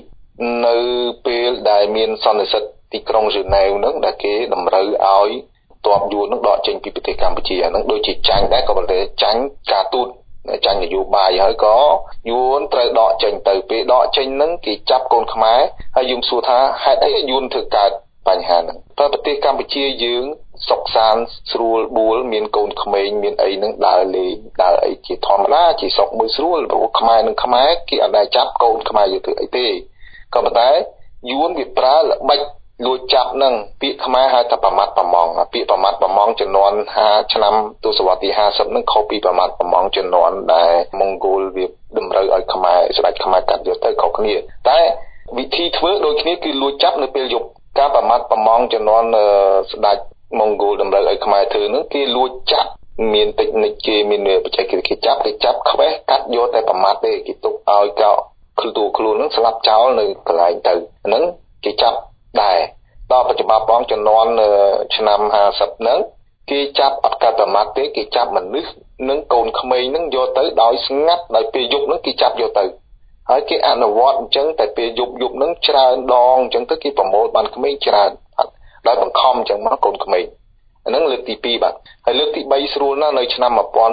Speaker 7: 2នៅពេលដែលមានសន្និសីទទីក្រុងហ្សឺណែវហ្នឹងដែលគេតម្រូវឲ្យទ័ពយួនហ្នឹងដកចេញពីប្រទេសកម្ពុជាហ្នឹងដូចជាចាញ់ដែរក៏ប៉ុន្តែចាញ់ការទូតចាញ់នយោបាយហើយក៏យួនត្រូវដកចេញទៅពេលដកចេញហ្នឹងគេចាប់កូនខ្មែរហើយយើងសួរថាហេតុអីយួនធ្វើកើតបញ្ហាហ្នឹងតែប្រទេសកម្ពុជាយើងសុខសាន្តស្រួលបួលមានកូនក្មេងមានអីហ្នឹងដើរលេងដើរអីជាធម្មតាជាសុខមួយស្រួលព្រោះខ្មែរនឹងខ្មែរគេអត់ដែរចាប់កូនខ្មែរយកធ្វើអីទេក៏ប៉ុន្តែយួនវាប្រើល្បិចលួចចាប់ហ្នឹងពាក្យខ្មែរហៅថាប្រមាត់ប្រម៉ងពាក្យប្រមាត់ប្រម៉ងចំនួន50ឆ្នាំទសវត្សទី50ហ្នឹងខុសពីប្រមាត់ប្រម៉ងចំនួនដែលម៉ុងហ្គោលវាតម្រូវឲ្យខ្មែរស្ដេចខ្មែរកាត់យកទៅខុសគ្នាតែវិធីធ្វើដូចគ្នាគឺលួចចាប់នៅពេលយប់ការប្រមាត់ប្រម៉ងចំនួនស្ដេចម៉ុងហ្គោលតម្រូវឲ្យខ្មែរធ្វើហ្នឹងគេលួចចាប់មានតិចនិចគេមានបច្ចេកទេសគេចាប់ខ្វេះកាត់យកតែប្រមាត់ទេគេទុកឲ្យកោខ្លួនហ្នឹងស្លាប់ចោលនៅកន្លែងទៅហ្នឹងគេចាប់ដែរដល់បច្ចុប្បន្នបងចំនួនឆ្នាំ50ហ្នឹងគេចាប់អត់កាត់ប្រមាត់ទេគេចាប់មនុស្សនិងកូនក្មេងហ្នឹងយកទៅដោយស្ងាត់ដោយពេលយប់ហ្នឹងគេចាប់យកទៅហើយគេអនុវត្តអញ្ចឹងតែពេលយប់ហ្នឹងច្រើនដងអញ្ចឹងទៅគេប្រមូលបានក្មេងច្រើនដោយបង្ខំអញ្ចឹងមកកូនក្មេងហ្នឹងលើកទី2បាទហើយលើកទី3ស្រួលណាស់នៅឆ្នាំ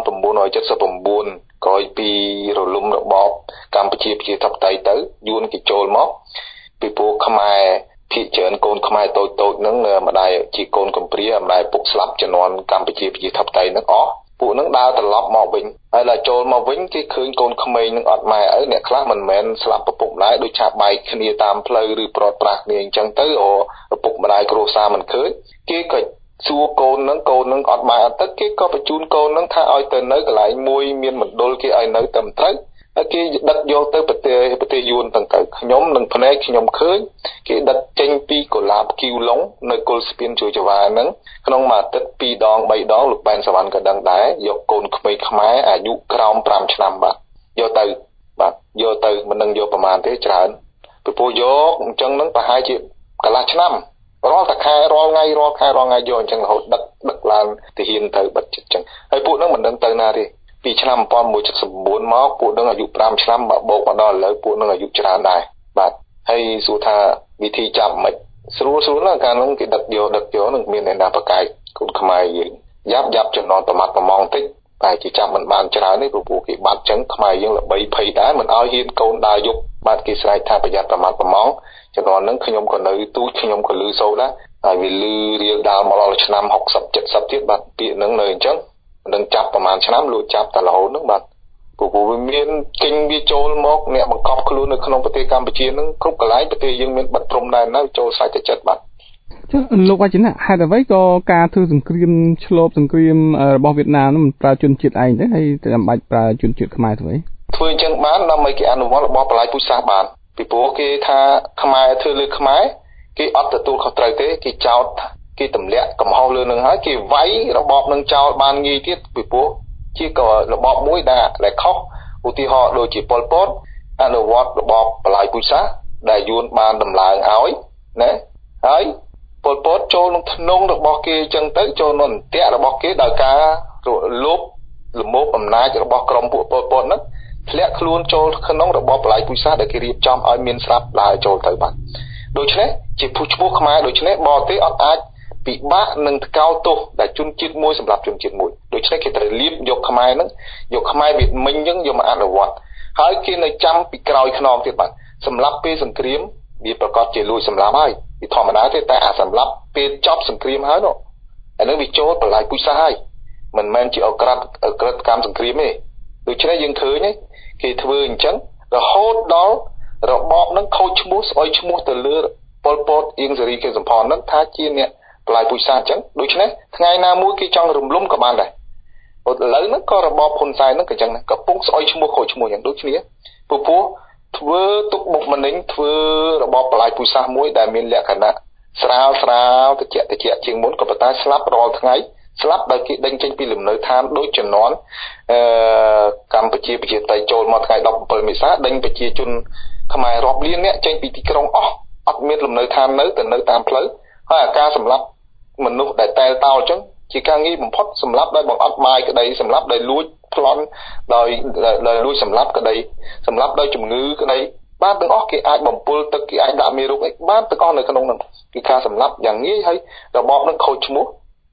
Speaker 7: 1979ក្រោយពីរលំរបបកម្ពុជាប្រជាធិបតេយ្យទៅយួនគេចូលមកពីព្រោះខ្មែរភាគច្រើនកូនខ្មែរតូចៗហ្នឹងម្ដាយជាកូនកំព្រាម្ដាយពុកស្លាប់ជំនាន់កម្ពុជាប្រជាធិបតេយ្យហ្នឹងអស់ពួកហ្នឹងដើរត្រឡប់មកវិញហើយដល់ចូលមកវិញគេឃើញកូនក្មេងហ្នឹងអត់ម៉ែឪអ្នកខ្លះមិនមែនស្លាប់ឪពុកម្ដាយដូចឆាបែកគ្នាតាមផ្លូវឬប្រត់ប្រាស់គ្នាអញ្ចឹងទៅឪពុកម្ដាយគ្រួសារមិនឃើញគេក៏សួរកូនហ្នឹងអត់ម៉ែអត់ទឹកគេក៏បញ្ជូនកូនហ្នឹងថាឲ្យទៅនៅកន្លែងមួយមានមណ្ឌលគេឲ្យនៅត្រឹមត្រូវហើយគេដឹកយកទៅប្រទេសយួនទាំងទៅខ្ញុំនឹងភ្នែកខ្ញុំឃើញគេដឹកចេញពីកូឡាបគីវឡុងនៅគុលស្ពានជួចវ៉ាហ្នឹងក្នុងមួយអាទិត្យ2ដង3ដងលោកបែនសវណ្ណក៏ដឹងដែរយកកូនក្មេងខ្មែរអាយុក្រោម5ឆ្នាំបាទយកទៅមិននឹងយកប្រមាណទេច្រើនពីព្រោះយកអញ្ចឹងហ្នឹងប្រហែលជាកន្លះឆ្នាំរាល់តែខែរាល់ថ្ងៃយកអញ្ចឹងរហូតដឹកឡើងទៅហ៊ានទៅបិទចិត្តអញ្ចឹងហើយពួកហ្នឹងមិនដឹងទៅណាទេពីឆ្នាំ1979មកពួកនឹងអាយុ5ឆ្នាំបូកមកដល់ឥឡូវពួកនឹងអាយុច្រើនដែរបាទហើយសួរថាវិធីចាប់មិនស្រួលណាស់កាលនោះគេដឹកយកនឹងមានអ្នកណាប្រកែកកូនខ្មែរយើងយ៉ាប់ចំណងប្រមាត់ប្រម៉ងតិចតែគេចាប់មិនបានច្រើនទេព្រោះពួកគេបាត់ចឹងខ្មែរយើងល្បីភ័យដែរមិនឲ្យហ៊ានកូនដើរយប់បាទគេស្រែកថាប្រយ័ត្នប្រមាត់ប្រម៉ងចំណងហ្នឹងខ្ញុំក៏នៅទូចខ្ញុំក៏លឺសូរដែរហើយវាលឺរៀលដាលមកដល់ឆ្នាំ60 70ទៀតបាទពាក្យហ្នឹងនៅអញ្ចឹងនឹងចាប់ប្រហែលឆ្នាំលួចចាប់តែរហូតហ្នឹងបាទព្រោះវាមានចេញវាចូលមកអ្នកបង្កប់ខ្លួននៅក្នុងប្រទេសកម្ពុជាហ្នឹងគ្រប់កន្លែងប្រទេសយើងមានបិទព្រំដែននៅចូលសាច់ទៅចិត្តបាទ
Speaker 6: ចុះលោកវ៉ាជីណាហេតុអ្វីក៏ការធ្វើសង្គ្រាមឆ្លប់សង្គ្រាមរបស់វៀតណាមមិនប្រើជនជាតិឯងទេហើយតែបាច់ប្រើជនជាតិខ្មែរធ្វើ
Speaker 7: អញ្ចឹងបានដើម្បីគេអនុវត្តរបបបលាយពូជសាសន៍បានពីព្រោះគេថាខ្មែរធ្វើលើខ្មែរគេអត់ទទួលខុសត្រូវទេគេចោទគេទម្លាក់កំហុសលើនឹងហើយគេវាយរបបនឹងចោលបានងាយទៀតពីព្រោះជាក៏របបមួយដែលខុសឧទាហរណ៍ដូចជាប៉ុលពតអនុវត្តរបបបលាយពូជសាសន៍ដែលយួនបានដំឡើងឲ្យណាហើយប៉ុលពតចូលក្នុងធ្នងរបស់គេអញ្ចឹងទៅចូលក្នុងអន្ទាក់របស់គេដោយការលុបលំមអំណាចរបស់ក្រុមពួកប៉ុលពតហ្នឹងធ្លាក់ខ្លួនចូលក្នុងរបបបលាយពូជសាសន៍ដែលគេរៀបចំឲ្យមានស្រាប់ដើរចូលទៅបាទដូច្នេះជាឈ្មោះខ្មែរដូច្នេះបរទេសអត់អាចពិបាកនឹងថ្កោលទោសដែលជនជាតិមួយសម្រាប់ជនជាតិមួយដូច្នេះគេត្រូវលៀបយកខ្មែរហ្នឹងយកខ្មែរវិមិញហ្នឹងយកមកអនុវត្តហើយគេនៅចាំពីក្រោយខ្នងទៀតបាទសម្រាប់ពេលសង្គ្រាមវាប្រកាសជាលួចសម្រាប់ហើយវាធម្មតាទេតែអាសម្រាប់ពេលចប់សង្គ្រាមហើយនោះអានឹងវាចូលបលាយពូជសាសន៍ហើយមិនមែនជាអក្រិតកម្មសង្គ្រាមទេដូច្នេះយើងឃើញគេធ្វើអញ្ចឹងរហូតដល់របបហ្នឹងខូចឈ្មោះស្អុយឈ្មោះទៅលើប៉ុលពតអៀងសេរីខេសំផនហ្នឹងថាជាអ្នកបលាយពូជសាសន៍អញ្ចឹងដូច្នេះថ្ងៃណាមួយគេចង់រំលំក៏បានដែរឥឡូវហ្នឹងក៏របបហ៊ុនសែនហ្នឹងក៏អញ្ចឹងដែរកំពុងស្អុយឈ្មោះខូចឈ្មោះអញ្ចឹងដូចគ្នាព្រោះធ្វើទុកបុកម្នេញធ្វើរបបបលាយពូជសាសន៍មួយដែលមានលក្ខណៈស្រាលតិចជាងមុនក៏ប៉ុន្តែស្លាប់រាល់ថ្ងៃស្លាប់ដោយគេដេញចេញពីលំនៅឋានដូចជំនាន់កម្ពុជាប្រជាធិបតេយ្យចូលមកថ្ងៃ17មេសាដេញប្រជាជនខ្មែររាប់លានអ្នកចេញពីទីក្រុងអត់មានលំនៅឋាននៅតាមផ្លូវហើយអាការសម្លាប់មនុស្សដែលតែលតោលអញ្ចឹងជាការងារបំផុតសម្លាប់ដោយបង្អត់បាយក្តីសម្លាប់ដោយលួចប្លន់ដោយលួចសម្លាប់ក្តីសម្លាប់ដោយជំងឺក្តីបានទាំងអស់គេអាចបំពុលទឹកគេអាចដាក់មេរោគអីបានទាំងអស់នៅក្នុងនោះគឺការសម្លាប់យ៉ាងងាយហើយរបបនឹងខូចឈ្មោះ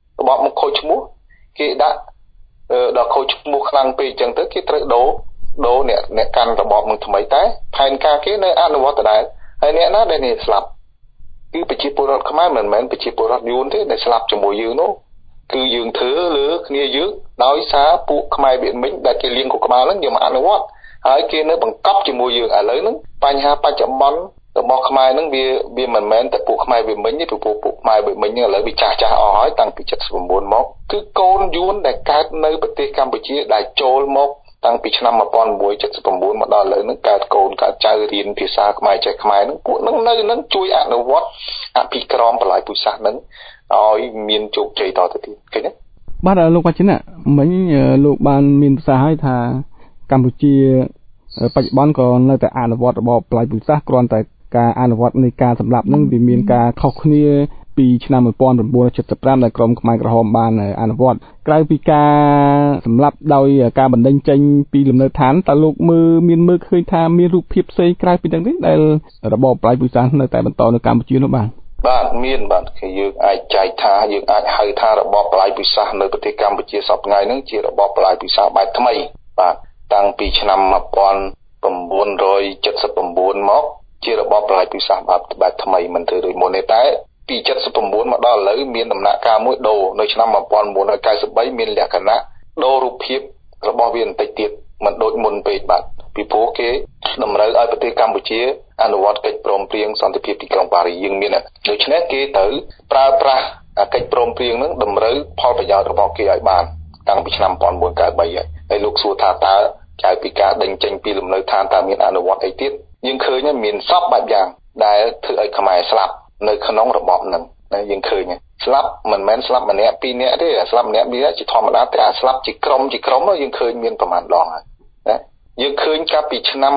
Speaker 7: គេដាក់ដល់ខូចឈ្មោះខ្លាំងពេកអញ្ចឹងទៅគេត្រូវដូរអ្នកកាន់របបនឹងថ្មីតែផែនការគេនៅអនុវត្តដដែលហើយអ្នកណាដែលនេះស្លាប់គឺប្រជាពលរដ្ឋខ្មែរមិនមែនប្រជាពលរដ្ឋយួនទេដែលស្លាប់ជាមួយយើងនោះគឺយើងធ្វើលើគ្នាយើងដោយសារពួកខ្មែរវៀតមិញដែលគេលៀងកក្បាលហ្នឹងយកមកអនុវត្តហើយគេនៅបង្កប់ជាមួយយើងឥឡូវហ្នឹងបញ្ហាបច្ចុប្បន្នរបស់ខ្មែរហ្នឹងវាមិនមែនតែពួកខ្មែរវៀតមិញទេព្រោះពួកខ្មែរវៀតមិញហ្នឹងឥឡូវវាចាស់អស់ហើយតាំងពី79មកគឺកូនយួនដែលកើតនៅប្រទេសកម្ពុជាដែលចូលមកតាំងពីឆ្នាំ1979មកដល់ឥឡូវហ្នឹងកើតកូនកើតចៅរៀនភាសាខ្មែរចេះខ្មែរហ្នឹងពួកហ្នឹងនៅហ្នឹងជួយអនុវត្តអភិក្រមបន្លាយពូជសាសន៍ហ្នឹងឲ្យមានជោគជ័យតទៅទៀតឃើញទេ
Speaker 6: បាទលោកវ៉ាចិនមិញលោកបានមានប្រសាសន៍ឲ្យថាកម្ពុជាបច្ចុប្បន្នក៏នៅតែអនុវត្តរបបបន្លាយពូជសាសន៍គ្រាន់តែការអនុវត្តនៃការសម្លាប់ហ្នឹងវាមានការខុសគ្នាពីឆ្នាំ1975ដែលក្រមខ្មែរក្រហមបានអនុវត្តក្រៅពីការសម្លាប់ដោយការបណ្ដេញចេញពីលំនៅឋានតើលោកមើលឃើញថាមានរូបភាពផ្សេងក្រៅពីទាំងនេះដែលរបបបន្លាយពូជសាសន៍នៅតែបន្តនៅកម្ពុជានោះ
Speaker 7: បាទមានបាទគឺយើងអាចចែកថាយើងអាចហៅថារបបបន្លាយពូជសាសន៍នៅប្រទេសកម្ពុជាសពថ្ងៃហ្នឹងជារបបបន្លាយពូជសាសន៍បែបថ្មីបាទតាំងពីឆ្នាំ1979មកជារបបបន្លាយពូជសាសន៍បែបថ្មីមិនធ្វើដូចមុនទេតែពី79មកដល់ឥឡូវមានដំណាក់កាលមួយដូរនៅឆ្នាំ1993មានលក្ខណៈដូររូបភាពរបស់វាបន្តិចទៀតមិនដូចមុនពេកបាទពីព្រោះគេតម្រូវឲ្យប្រទេសកម្ពុជាអនុវត្តកិច្ចព្រមព្រៀងសន្តិភាពទីក្រុងប៉ារីសយើងមានដូច្នេះគេត្រូវប្រើប្រាស់កិច្ចព្រមព្រៀងហ្នឹងតម្រូវផលប្រយោជន៍របស់គេឲ្យបានតាំងពីឆ្នាំ1993ហើយលោកសួរថាតើក្រៅពីការដេញចេញពីលំនៅឋានតើមានអនុវត្តអីទៀតយើងឃើញមានសពបែបយ៉ាងដែលធ្វើឲ្យខ្មែរស្លាប់នៅក្នុងរបបហ្នឹងយើងឃើញស្លាប់មិនមែនស្លាប់ម្នាក់ពីរនាក់ទេស្លាប់ម្នាក់ពីរនាក់ជាធម្មតាតែអាស្លាប់ជាក្រុមយើងឃើញមានប្រមាណដងហើយណាយើងឃើញកាលពីឆ្នាំ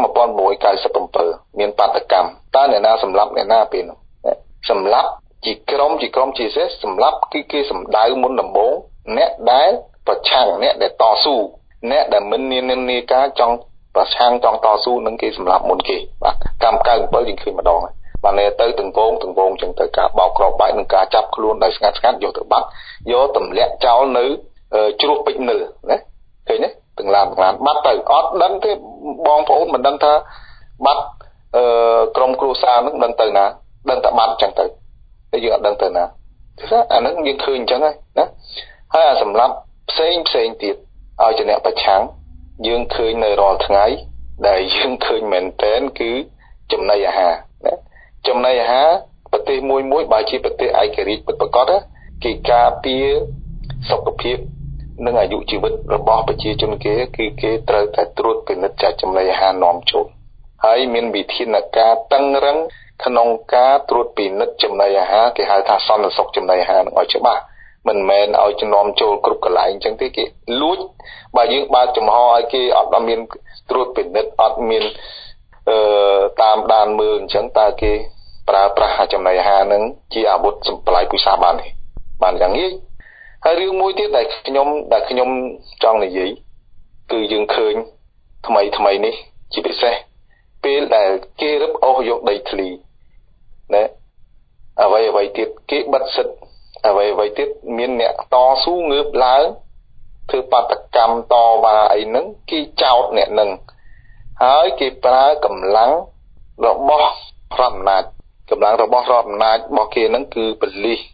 Speaker 7: 1997មានបាតកម្មតើអ្នកណាសម្លាប់អ្នកណាពេលនោះសម្លាប់ជាក្រុមជាសេះសម្លាប់គឺគេសម្ដៅមុនដំបូងអ្នកដែលប្រឆាំងអ្នកដែលតស៊ូអ្នកដែលមិនមាននិន្នាការចង់ប្រឆាំងចង់តស៊ូនឹងគេសម្លាប់មុនគេបាទកម្ម97យើងឃើញម្ដងហើយបានទៅទាំងវងចឹងទៅការបោកគ្រាប់បែកនឹងការចាប់ខ្លួនដោយស្ងាត់យកទៅបាត់យកទម្លាក់ចោលនៅជ្រោះពេជ្រនិលណាឃើញទេទាំងឡានបាត់ទៅអត់ដឹងទេបងប្អូនមិនដឹងថាបាត់ក្រុមគ្រួសារនឹងដឹងទៅណាដឹងតែបាត់ចឹងទៅតែយើងអត់ដឹងទៅណាអាហ្នឹងយើងឃើញចឹងហើយណាហើយអាសម្រាប់ផ្សេងទៀតឲ្យជាអ្នកប្រឆាំងយើងឃើញនៅរាល់ថ្ងៃដែលយើងឃើញមែនតែនគឺចំណីអាហារណាចំណីអាហារប្រទេសមួយបើជាប្រទេសឯករាជ្យពិតប្រាកដគេការពារសុខភាពនិងអាយុជីវិតរបស់ប្រជាជនគេគឺគេត្រូវតែត្រួតពិនិត្យចាស់ចំណីអាហារនាំចូលហើយមានវិធានការតឹងរឹងក្នុងការត្រួតពិនិត្យចំណីអាហារគេហៅថាសន្តិសុខចំណីអាហារនឹងឲ្យច្បាស់មិនមែនឲ្យនាំចូលគ្រប់កន្លែងអញ្ចឹងទេគេលួចបើយើងបើកចំហឲ្យគេអត់មានត្រួតពិនិត្យអត់មានតាមដានមើលអញ្ចឹងតើគេប្រើប្រាស់ចំណីអាហារនឹងជាអាវុធសម្លាយពូជសាសន៍បានទេបានយ៉ាងងាយហើយរឿងមួយទៀតដែលខ្ញុំចង់និយាយគឺយើងឃើញថ្មីនេះជាពិសេសពេលដែលគេរឹបអូសយកដីធ្លីណាអ្វីទៀតគេបិទសិទ្ធអ្វីទៀតមានអ្នកតស៊ូងើបឡើងធ្វើបាតកម្មតវ៉ាអីហ្នឹងគេចោទអ្នកហ្នឹងហើយគេប្រើកម្លាំងរបស់រដ្ឋអំណាចរបស់គេហ្នឹងគឺប៉ូលីស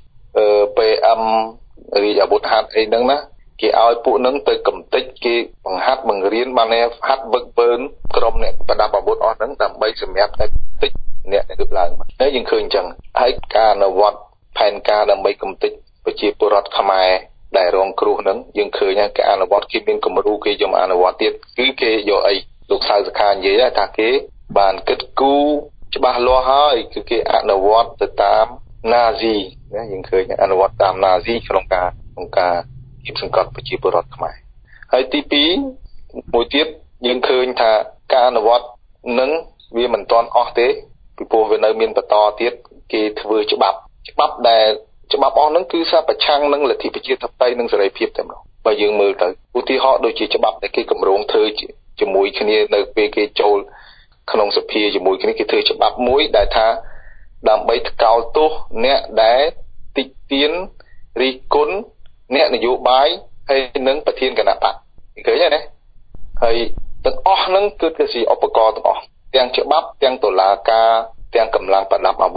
Speaker 7: PM រាជអាវុធហត្ថអីហ្នឹងណាគេឲ្យពួកហ្នឹងទៅកំទេចគេបង្ហាត់បង្រៀនបានហាត់វឹកវើនក្រុមអ្នកប្រដាប់អាវុធអស់ហ្នឹងដើម្បីសម្រាប់តែកំទេចអ្នកទៅឡើងហើយយើងឃើញអញ្ចឹងហើយការអនុវត្តផែនការដើម្បីកំទេចប្រជាពលរដ្ឋខ្មែរដែលរងគ្រោះហ្នឹងយើងឃើញការអនុវត្តគេមានគំរូគេយកមកអនុវត្តទៀតគឺគេយកអីលោកសៅសខានិយាយថាគេបានគិតគូរច្បាស់លាស់ហើយគឺគេអនុវត្តទៅតាមណាស៊ីណាយើងឃើញអនុវត្តតាមណាស៊ីក្នុងការគៀបសង្កត់ប្រជាពលរដ្ឋខ្មែរហើយទី2មួយទៀតយើងឃើញថាការអនុវត្តនឹងវាមិនទាន់អស់ទេពីព្រោះវានៅមានបន្តទៀតគេធ្វើច្បាប់ដែលច្បាប់អស់ហ្នឹងគឺសារប្រឆាំងនឹងលទ្ធិប្រជាធិបតេយ្យនិងសេរីភាពតែម្ដងបើយើងមើលទៅឧទាហរណ៍ដូចជាច្បាប់ដែលគេកម្រងធ្វើជាមួយគ្នានៅពេលគេចូលក្នុងសភាជាមួយគ្នាគេធ្វើច្បាប់មួយដែលថាដើម្បីថ្កោលទោសអ្នកដែលតិចទៀនរិះគន់អ្នកនយោបាយហើយនឹងប្រធានគណៈបកឃើញទេណាហើយទាំងអស់ហ្នឹងគឺជាឧបករណ៍ទាំងអស់ទាំងច្បាប់ទាំងតុលាការទាំងកម្លាំងប្រដាប់អាវុធ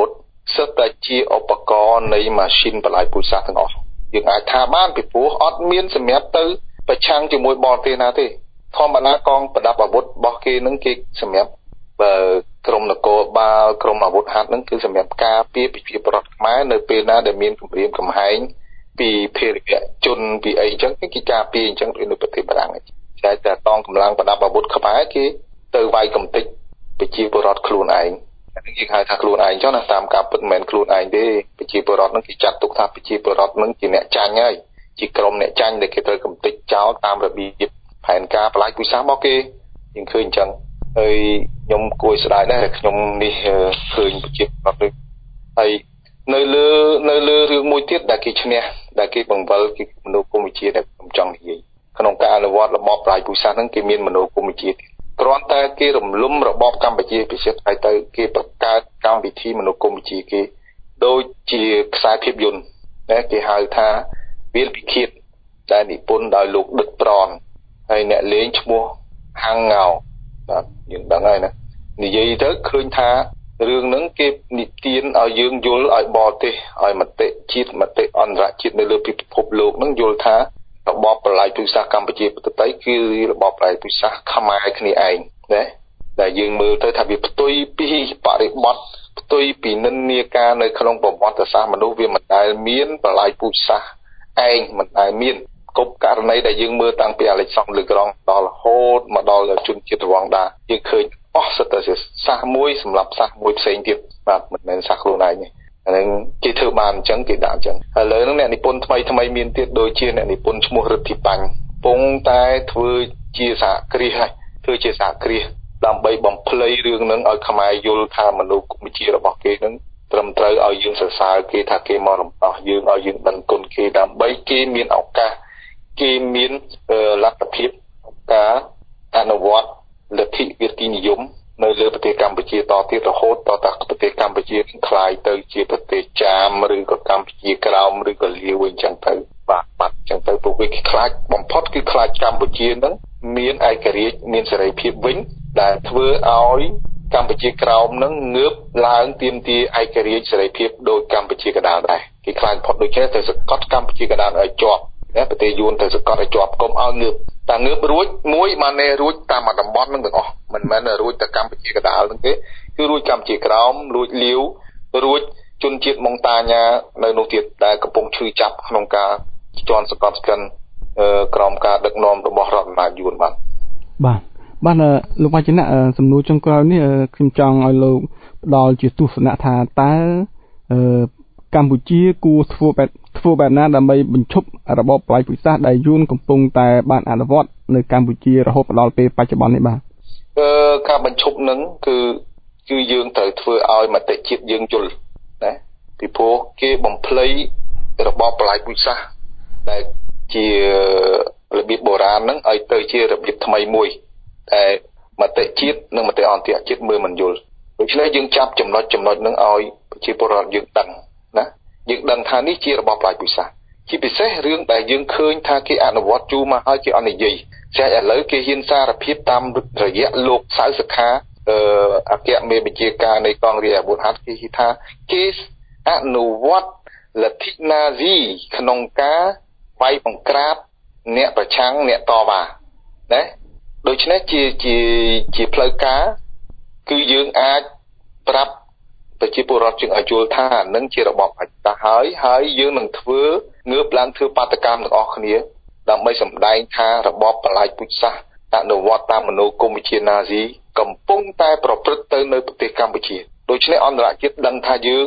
Speaker 7: សិតតែជាឧបករណ៍នៃម៉ាស៊ីនបន្លាយពូជសាសន៍ទាំងអស់យើងអាចថាបានពីព្រោះអត់មានសម្រាប់ទៅប្រឆាំងជាមួយបរទេសណាទេធម្មតាកងប្រដាប់អាវុធរបស់គេនឹងគេសម្រាប់ក្រុមនគរបាលក្រុមអាវុធហត្ថនឹងគឺសម្រាប់ការពារប្រជាពលរដ្ឋខ្មែរនៅពេលណាដែលមានគម្រាមកំហែងពីភារកិច្ចជនពីអីអញ្ចឹងគេការពារអញ្ចឹងដូចនៅប្រទេសបារាំងតែកងកម្លាំងប្រដាប់អាវុធខ្មែរគេទៅវាយកំទេចប្រជាពលរដ្ឋខ្លួនឯងយើងហៅថាខ្លួនឯងចុះណាតាមការពិតមិនមែនខ្លួនឯងទេប្រជាពលរដ្ឋនឹងគេចាត់ទុកថាប្រជាពលរដ្ឋនឹងជាអ្នកចាញ់ហើយជាក្រុមអ្នកចាញ់ដែលគេត្រូវកំទេចចោលតាមរបៀបផែនការបន្លាយពូជសាសន៍របស់គេយើងឃើញអញ្ចឹងហើយខ្ញុំគួរស្ដាយដែរខ្ញុំនេះឃើញប្រជាពលរដ្ឋហើយនៅលើរឿងមួយទៀតដែលគេឈ្នះដែលគេបង្វិលគេមនោគមវិជ្ជាដែលខ្ញុំចង់និយាយក្នុងការអនុវត្តរបបបន្លាយពូជសាសន៍ហ្នឹងគេមានមនោគមវិជ្ជាទៀតគ្រាន់តែគេរំលំរបបកម្ពុជាពិសេសហើយទៅគេបង្កើតកម្មវិធីមនោគមវិជ្ជាគេដូចជាខ្សែភាពយន្តណាគេហៅថាវាលពិឃាតដែលនិពន្ធដោយលោកដឹកប្រនហើយអ្នកលេងឈ្មោះហាំងងោបាទយើងដឹងហើយណានិយាយទៅឃើញថារឿងហ្នឹងគេនិទានឲ្យយើងយល់ឲ្យបរទេសឲ្យមតិជាតិមតិអន្តរជាតិនៅលើពិភពលោកហ្នឹងយល់ថារបបបន្លាយពូជសាសន៍កម្ពុជាប្រទេសគឺរបបបន្លាយពូជសាសន៍ខ្មែរគ្នាឯងណាដែលយើងមើលទៅថាវាផ្ទុយពីបរិបទផ្ទុយពីនិន្នាការនៅក្នុងប្រវត្តិសាស្ត្រមនុស្សវាមិនដែលមានបន្លាយពូជសាសន៍ឯងមិនដែលមានគ្រប់ករណីដែលយើងមើលតាំងពីអាឡិចសំលើក្រង់ដល់រហូតមកដល់ជនជាតិរវ៉ាន់ដាយើងឃើញអស់សិតតែសាសមួយសម្រាប់សាសមួយផ្សេងទៀតបាទមិនមែនសាសខ្លួនឯងទេអានឹងគេធ្វើបានអញ្ចឹងគេដាក់អញ្ចឹងឥឡូវហ្នឹងអ្នកនិពន្ធថ្មីមានទៀតដូចជាអ្នកនិពន្ធឈ្មោះរិទ្ធិបញ្ញពងតែធ្វើជាសហគ្រាសហើយធ្វើជាសហគ្រាសដើម្បីបំភ្លៃរឿងហ្នឹងឲ្យខ្មែរយល់ថាមនោគមវិជ្ជារបស់គេហ្នឹងត្រឹមត្រូវឲ្យយើងសរសើរគេថាគេមករំដោះយើងឲ្យយើងដឹងគុណគេដើម្បីគេមានឱកាសគេមានលទ្ធភាពការអនុវត្តលទ្ធិវិទ្យានិយមនៅលើប្រទេសកម្ពុជាតទៀតរហូតតតែប្រទេសកម្ពុជាคล้ายទៅជាប្រទេសចាមឬក៏កម្ពុជាក្រោមឬក៏លាវអញ្ចឹងទៅបាទអញ្ចឹងទៅពួកវាខ្លាចបំផុតគឺខ្លាចកម្ពុជានឹងមានឯករាជ្យមានសេរីភាពវិញដែលធ្វើឲ្យកម្ពុជាក្រោមនឹងងើបឡើងទាមទារឯករាជ្យសេរីភាពដោយកម្ពុជាកណ្ដាលដែរគេខ្លាចផុតដូចនេះទៅសកត់កម្ពុជាកណ្ដាលឲ្យជាប់ប្រទេសយួនទៅសកត់ឲ្យជាប់កុំឲ្យងើបតែងើបរួចមួយបានតែរួចតាមតំបន់នឹងទាំងអស់មិនមែនរួចតែកម្ពុជាកណ្ដាលហ្នឹងទេគឺរួចកម្ពុជាក្រោមរួចលាវរួចជនជាតិម៉ុងតាញ៉ានៅនោះទៀតដែលកំពុងឈឺចាប់ក្នុងការជន់សកត់ស្កិនក្រោមការដឹកនាំរបស់រដ្ឋអាណាចក្រយួនបាទ
Speaker 6: លោកវ៉ាជនៈសំណួរចុងក្រោយនេះខ្ញុំចង់ឲ្យលោកផ្ដល់ជាទស្សនៈថាតើកម្ពុជាគួរធ្វើបែបណាដើម្បីបញ្ឈប់របបបន្លាយពូជសាសន៍ដែលយួនកំពុងតែបានអនុវត្តនៅកម្ពុជារហូតដល់ពេលបច្ចុប្បន្ននេះបាទ
Speaker 7: ការបញ្ឈប់នឹងគឺយើងត្រូវធ្វើឲ្យមតិជាតិយើងយល់ណាពីព្រោះគេបំភ្លៃរបបបន្លាយពូជសាសន៍ដែលជារបៀបបុរាណហ្នឹងឲ្យទៅជារបៀបថ្មីមួយតែមតិជាតិនិងមតិអន្តរជាតិមើលមិនយល់ដូច្នេះយើងចាប់ចំណុចហ្នឹងឲ្យប្រជាពលរដ្ឋយើងដឹងណាយើងដឹងថានេះជារបបបន្លាយពូជសាសន៍ជាពិសេសរឿងដែលយើងឃើញថាគេអនុវត្តយូរមកហើយគេអត់និយាយតែឥឡូវគេហ៊ានសារភាពតាមរយៈលោកសៅសុខាអគ្គមេបញ្ជាការនៃកងរាជអាវុធហត្ថគេថាគេអនុវត្តលទ្ធិណាស៊ីក្នុងការវាយបង្ក្រាបអ្នកប្រឆាំងអ្នកតវ៉ាណាដូច្នេះជាផ្លូវការគឺយើងអាចប្រាប់ប្រជាពលរដ្ឋយើងឲ្យយល់ថានឹងជារបបអត្តហើយយើងនឹងធ្វើងើបឡើងធ្វើបាតកម្មទាំងអស់គ្នាដើម្បីសម្ដែងថារបបបន្លាយពូជសាសន៍អនុវត្តតាមមនោគមវិជ្ជាណាស៊ីកំពុងតែប្រព្រឹត្តទៅនៅប្រទេសកម្ពុជាដូច្នេះអន្តរជាតិដឹងថាយើង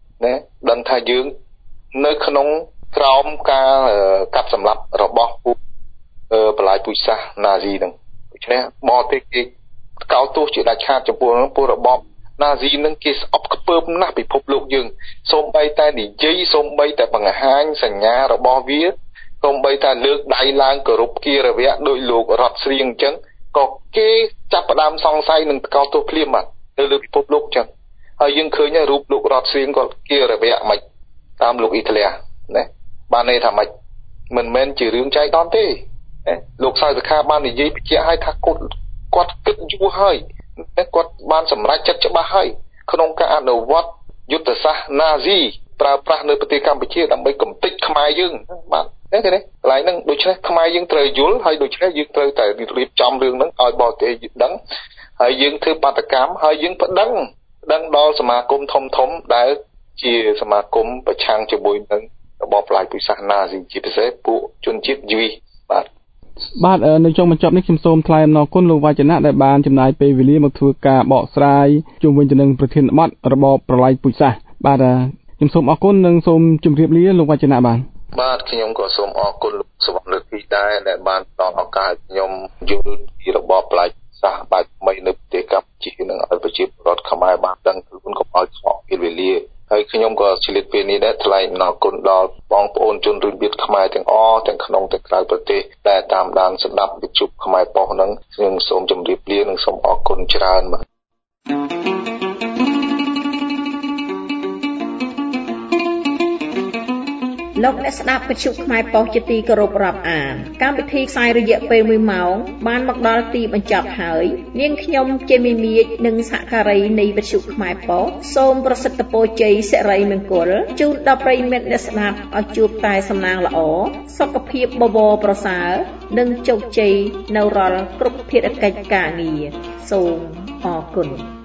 Speaker 7: នៅក្នុងក្រោមការកាប់សម្លាប់របស់បន្លាយពូជសាសន៍ណាស៊ីហ្នឹងដូច្នេះបរទេសគេកោតទោសជាដាច់ខាតចំពោះពួករបបណាស៊ីនឹងគេស្អប់ខ្ពើមណាស់ពិភពលោកយើងសូម្បីតែនិយាយសូម្បីតែបង្ហាញសញ្ញារបស់វាសូម្បីតែលើកដៃឡើងគោរពគារវៈដោយលោករតស្រៀងអញ្ចឹងក៏គេចាប់ផ្ដើមសង្ស័យនឹងកោតទោសភ្លាមបាទទៅលើពិភពលោកអញ្ចឹងហើយយើងឃើញរូបលោករតស្រៀងក៏គារវៈមិនតាមលោកអ៊ីតាលីណាបានន័យថាមិនមែនជារឿងចៃដន្យទេលោកសៅសុខាបាននិយាយបញ្ជាក់ឲ្យថាគាត់គិតយូរហើយគាត់បានសម្រេចចិត្តច្បាស់ហើយក្នុងការអនុវត្តយុទ្ធសាស្ត្រណាស៊ីប្រើប្រាស់នៅប្រទេសកម្ពុជាដើម្បីកំទេចខ្មែរយើងបាទឃើញទេកន្លែងហ្នឹងដូច្នេះខ្មែរយើងត្រូវយល់ហើយដូច្នេះយើងត្រូវតែរៀបចំរឿងហ្នឹងឲ្យបរទេសដឹងហើយយើងធ្វើបាតកម្មហើយយើងប្តឹងដល់សមាគមធំដែលជាសមាគមប្រឆាំងជាមួយនឹងរបបផ្លាយពូជសាសន៍ណាស៊ីជាពិសេសពួកជនជាតិយីបាទ
Speaker 6: នៅចុងបញ្ចប់នេះខ្ញុំសូមថ្លែងអំណរគុណលោកវចនៈដែលបានចំណាយពេលវេលាមកធ្វើការបកស្រាយជុំវិញទៅនឹងប្រធានបទរបបប្រល័យពូជសាសន៍បាទខ្ញុំសូមអរគុណនិងសូមជម្រាបលាលោកវចនៈ
Speaker 7: បាទខ្ញុំក៏សូមអរគុណលោកសវណ្ណរិទ្ធិដែរដែលបានផ្ដល់ឱកាសខ្ញុំយល់ពីរបបផ្លាយសាសន៍បែបថ្មីនៅប្រទេសកម្ពុជានិងឲ្យប្រជាពលរដ្ឋខ្មែរបានដឹងខ្លួនកុំឲ្យខ្វល់ពេលវេលាហើយខ្ញុំក៏ឆ្លៀតពេលនេះដែរថ្លែងអំណរគុណដល់បងប្អូនជនរួមជាតិខ្មែរទាំងអស់ទាំងក្នុងទាំងក្រៅប្រទេសដែលតាមដានស្ដាប់វិទ្យុខ្មែរប៉ុស្តិ៍នឹងខ្ញុំសូមជម្រាបលានិងសូមអរគុណច្រើនបាទ
Speaker 8: លោកអ្នកស្ដាប់វិទ្យុខ្មែរប៉ុស្តិ៍ជាទីគោរពរាប់អានកម្មវិធីផ្សាយរយៈពេល1ម៉ោងបានមកដល់ទីបញ្ចប់ហើយនាងខ្ញុំចេមីមៀកនិងសហការីនៃវិទ្យុខ្មែរប៉ុស្តិ៍សូមប្រសិទ្ធពរជ័យសិរីមង្គលជូនដល់ប្រិយមិត្តអ្នកស្ដាប់ឲ្យជួបតែសំណាងល្អសុខភាពបបរប្រសើរនិងជោគជ័យនៅរាល់គ្រប់ភារកិច្ចការងារសូមអរគុណ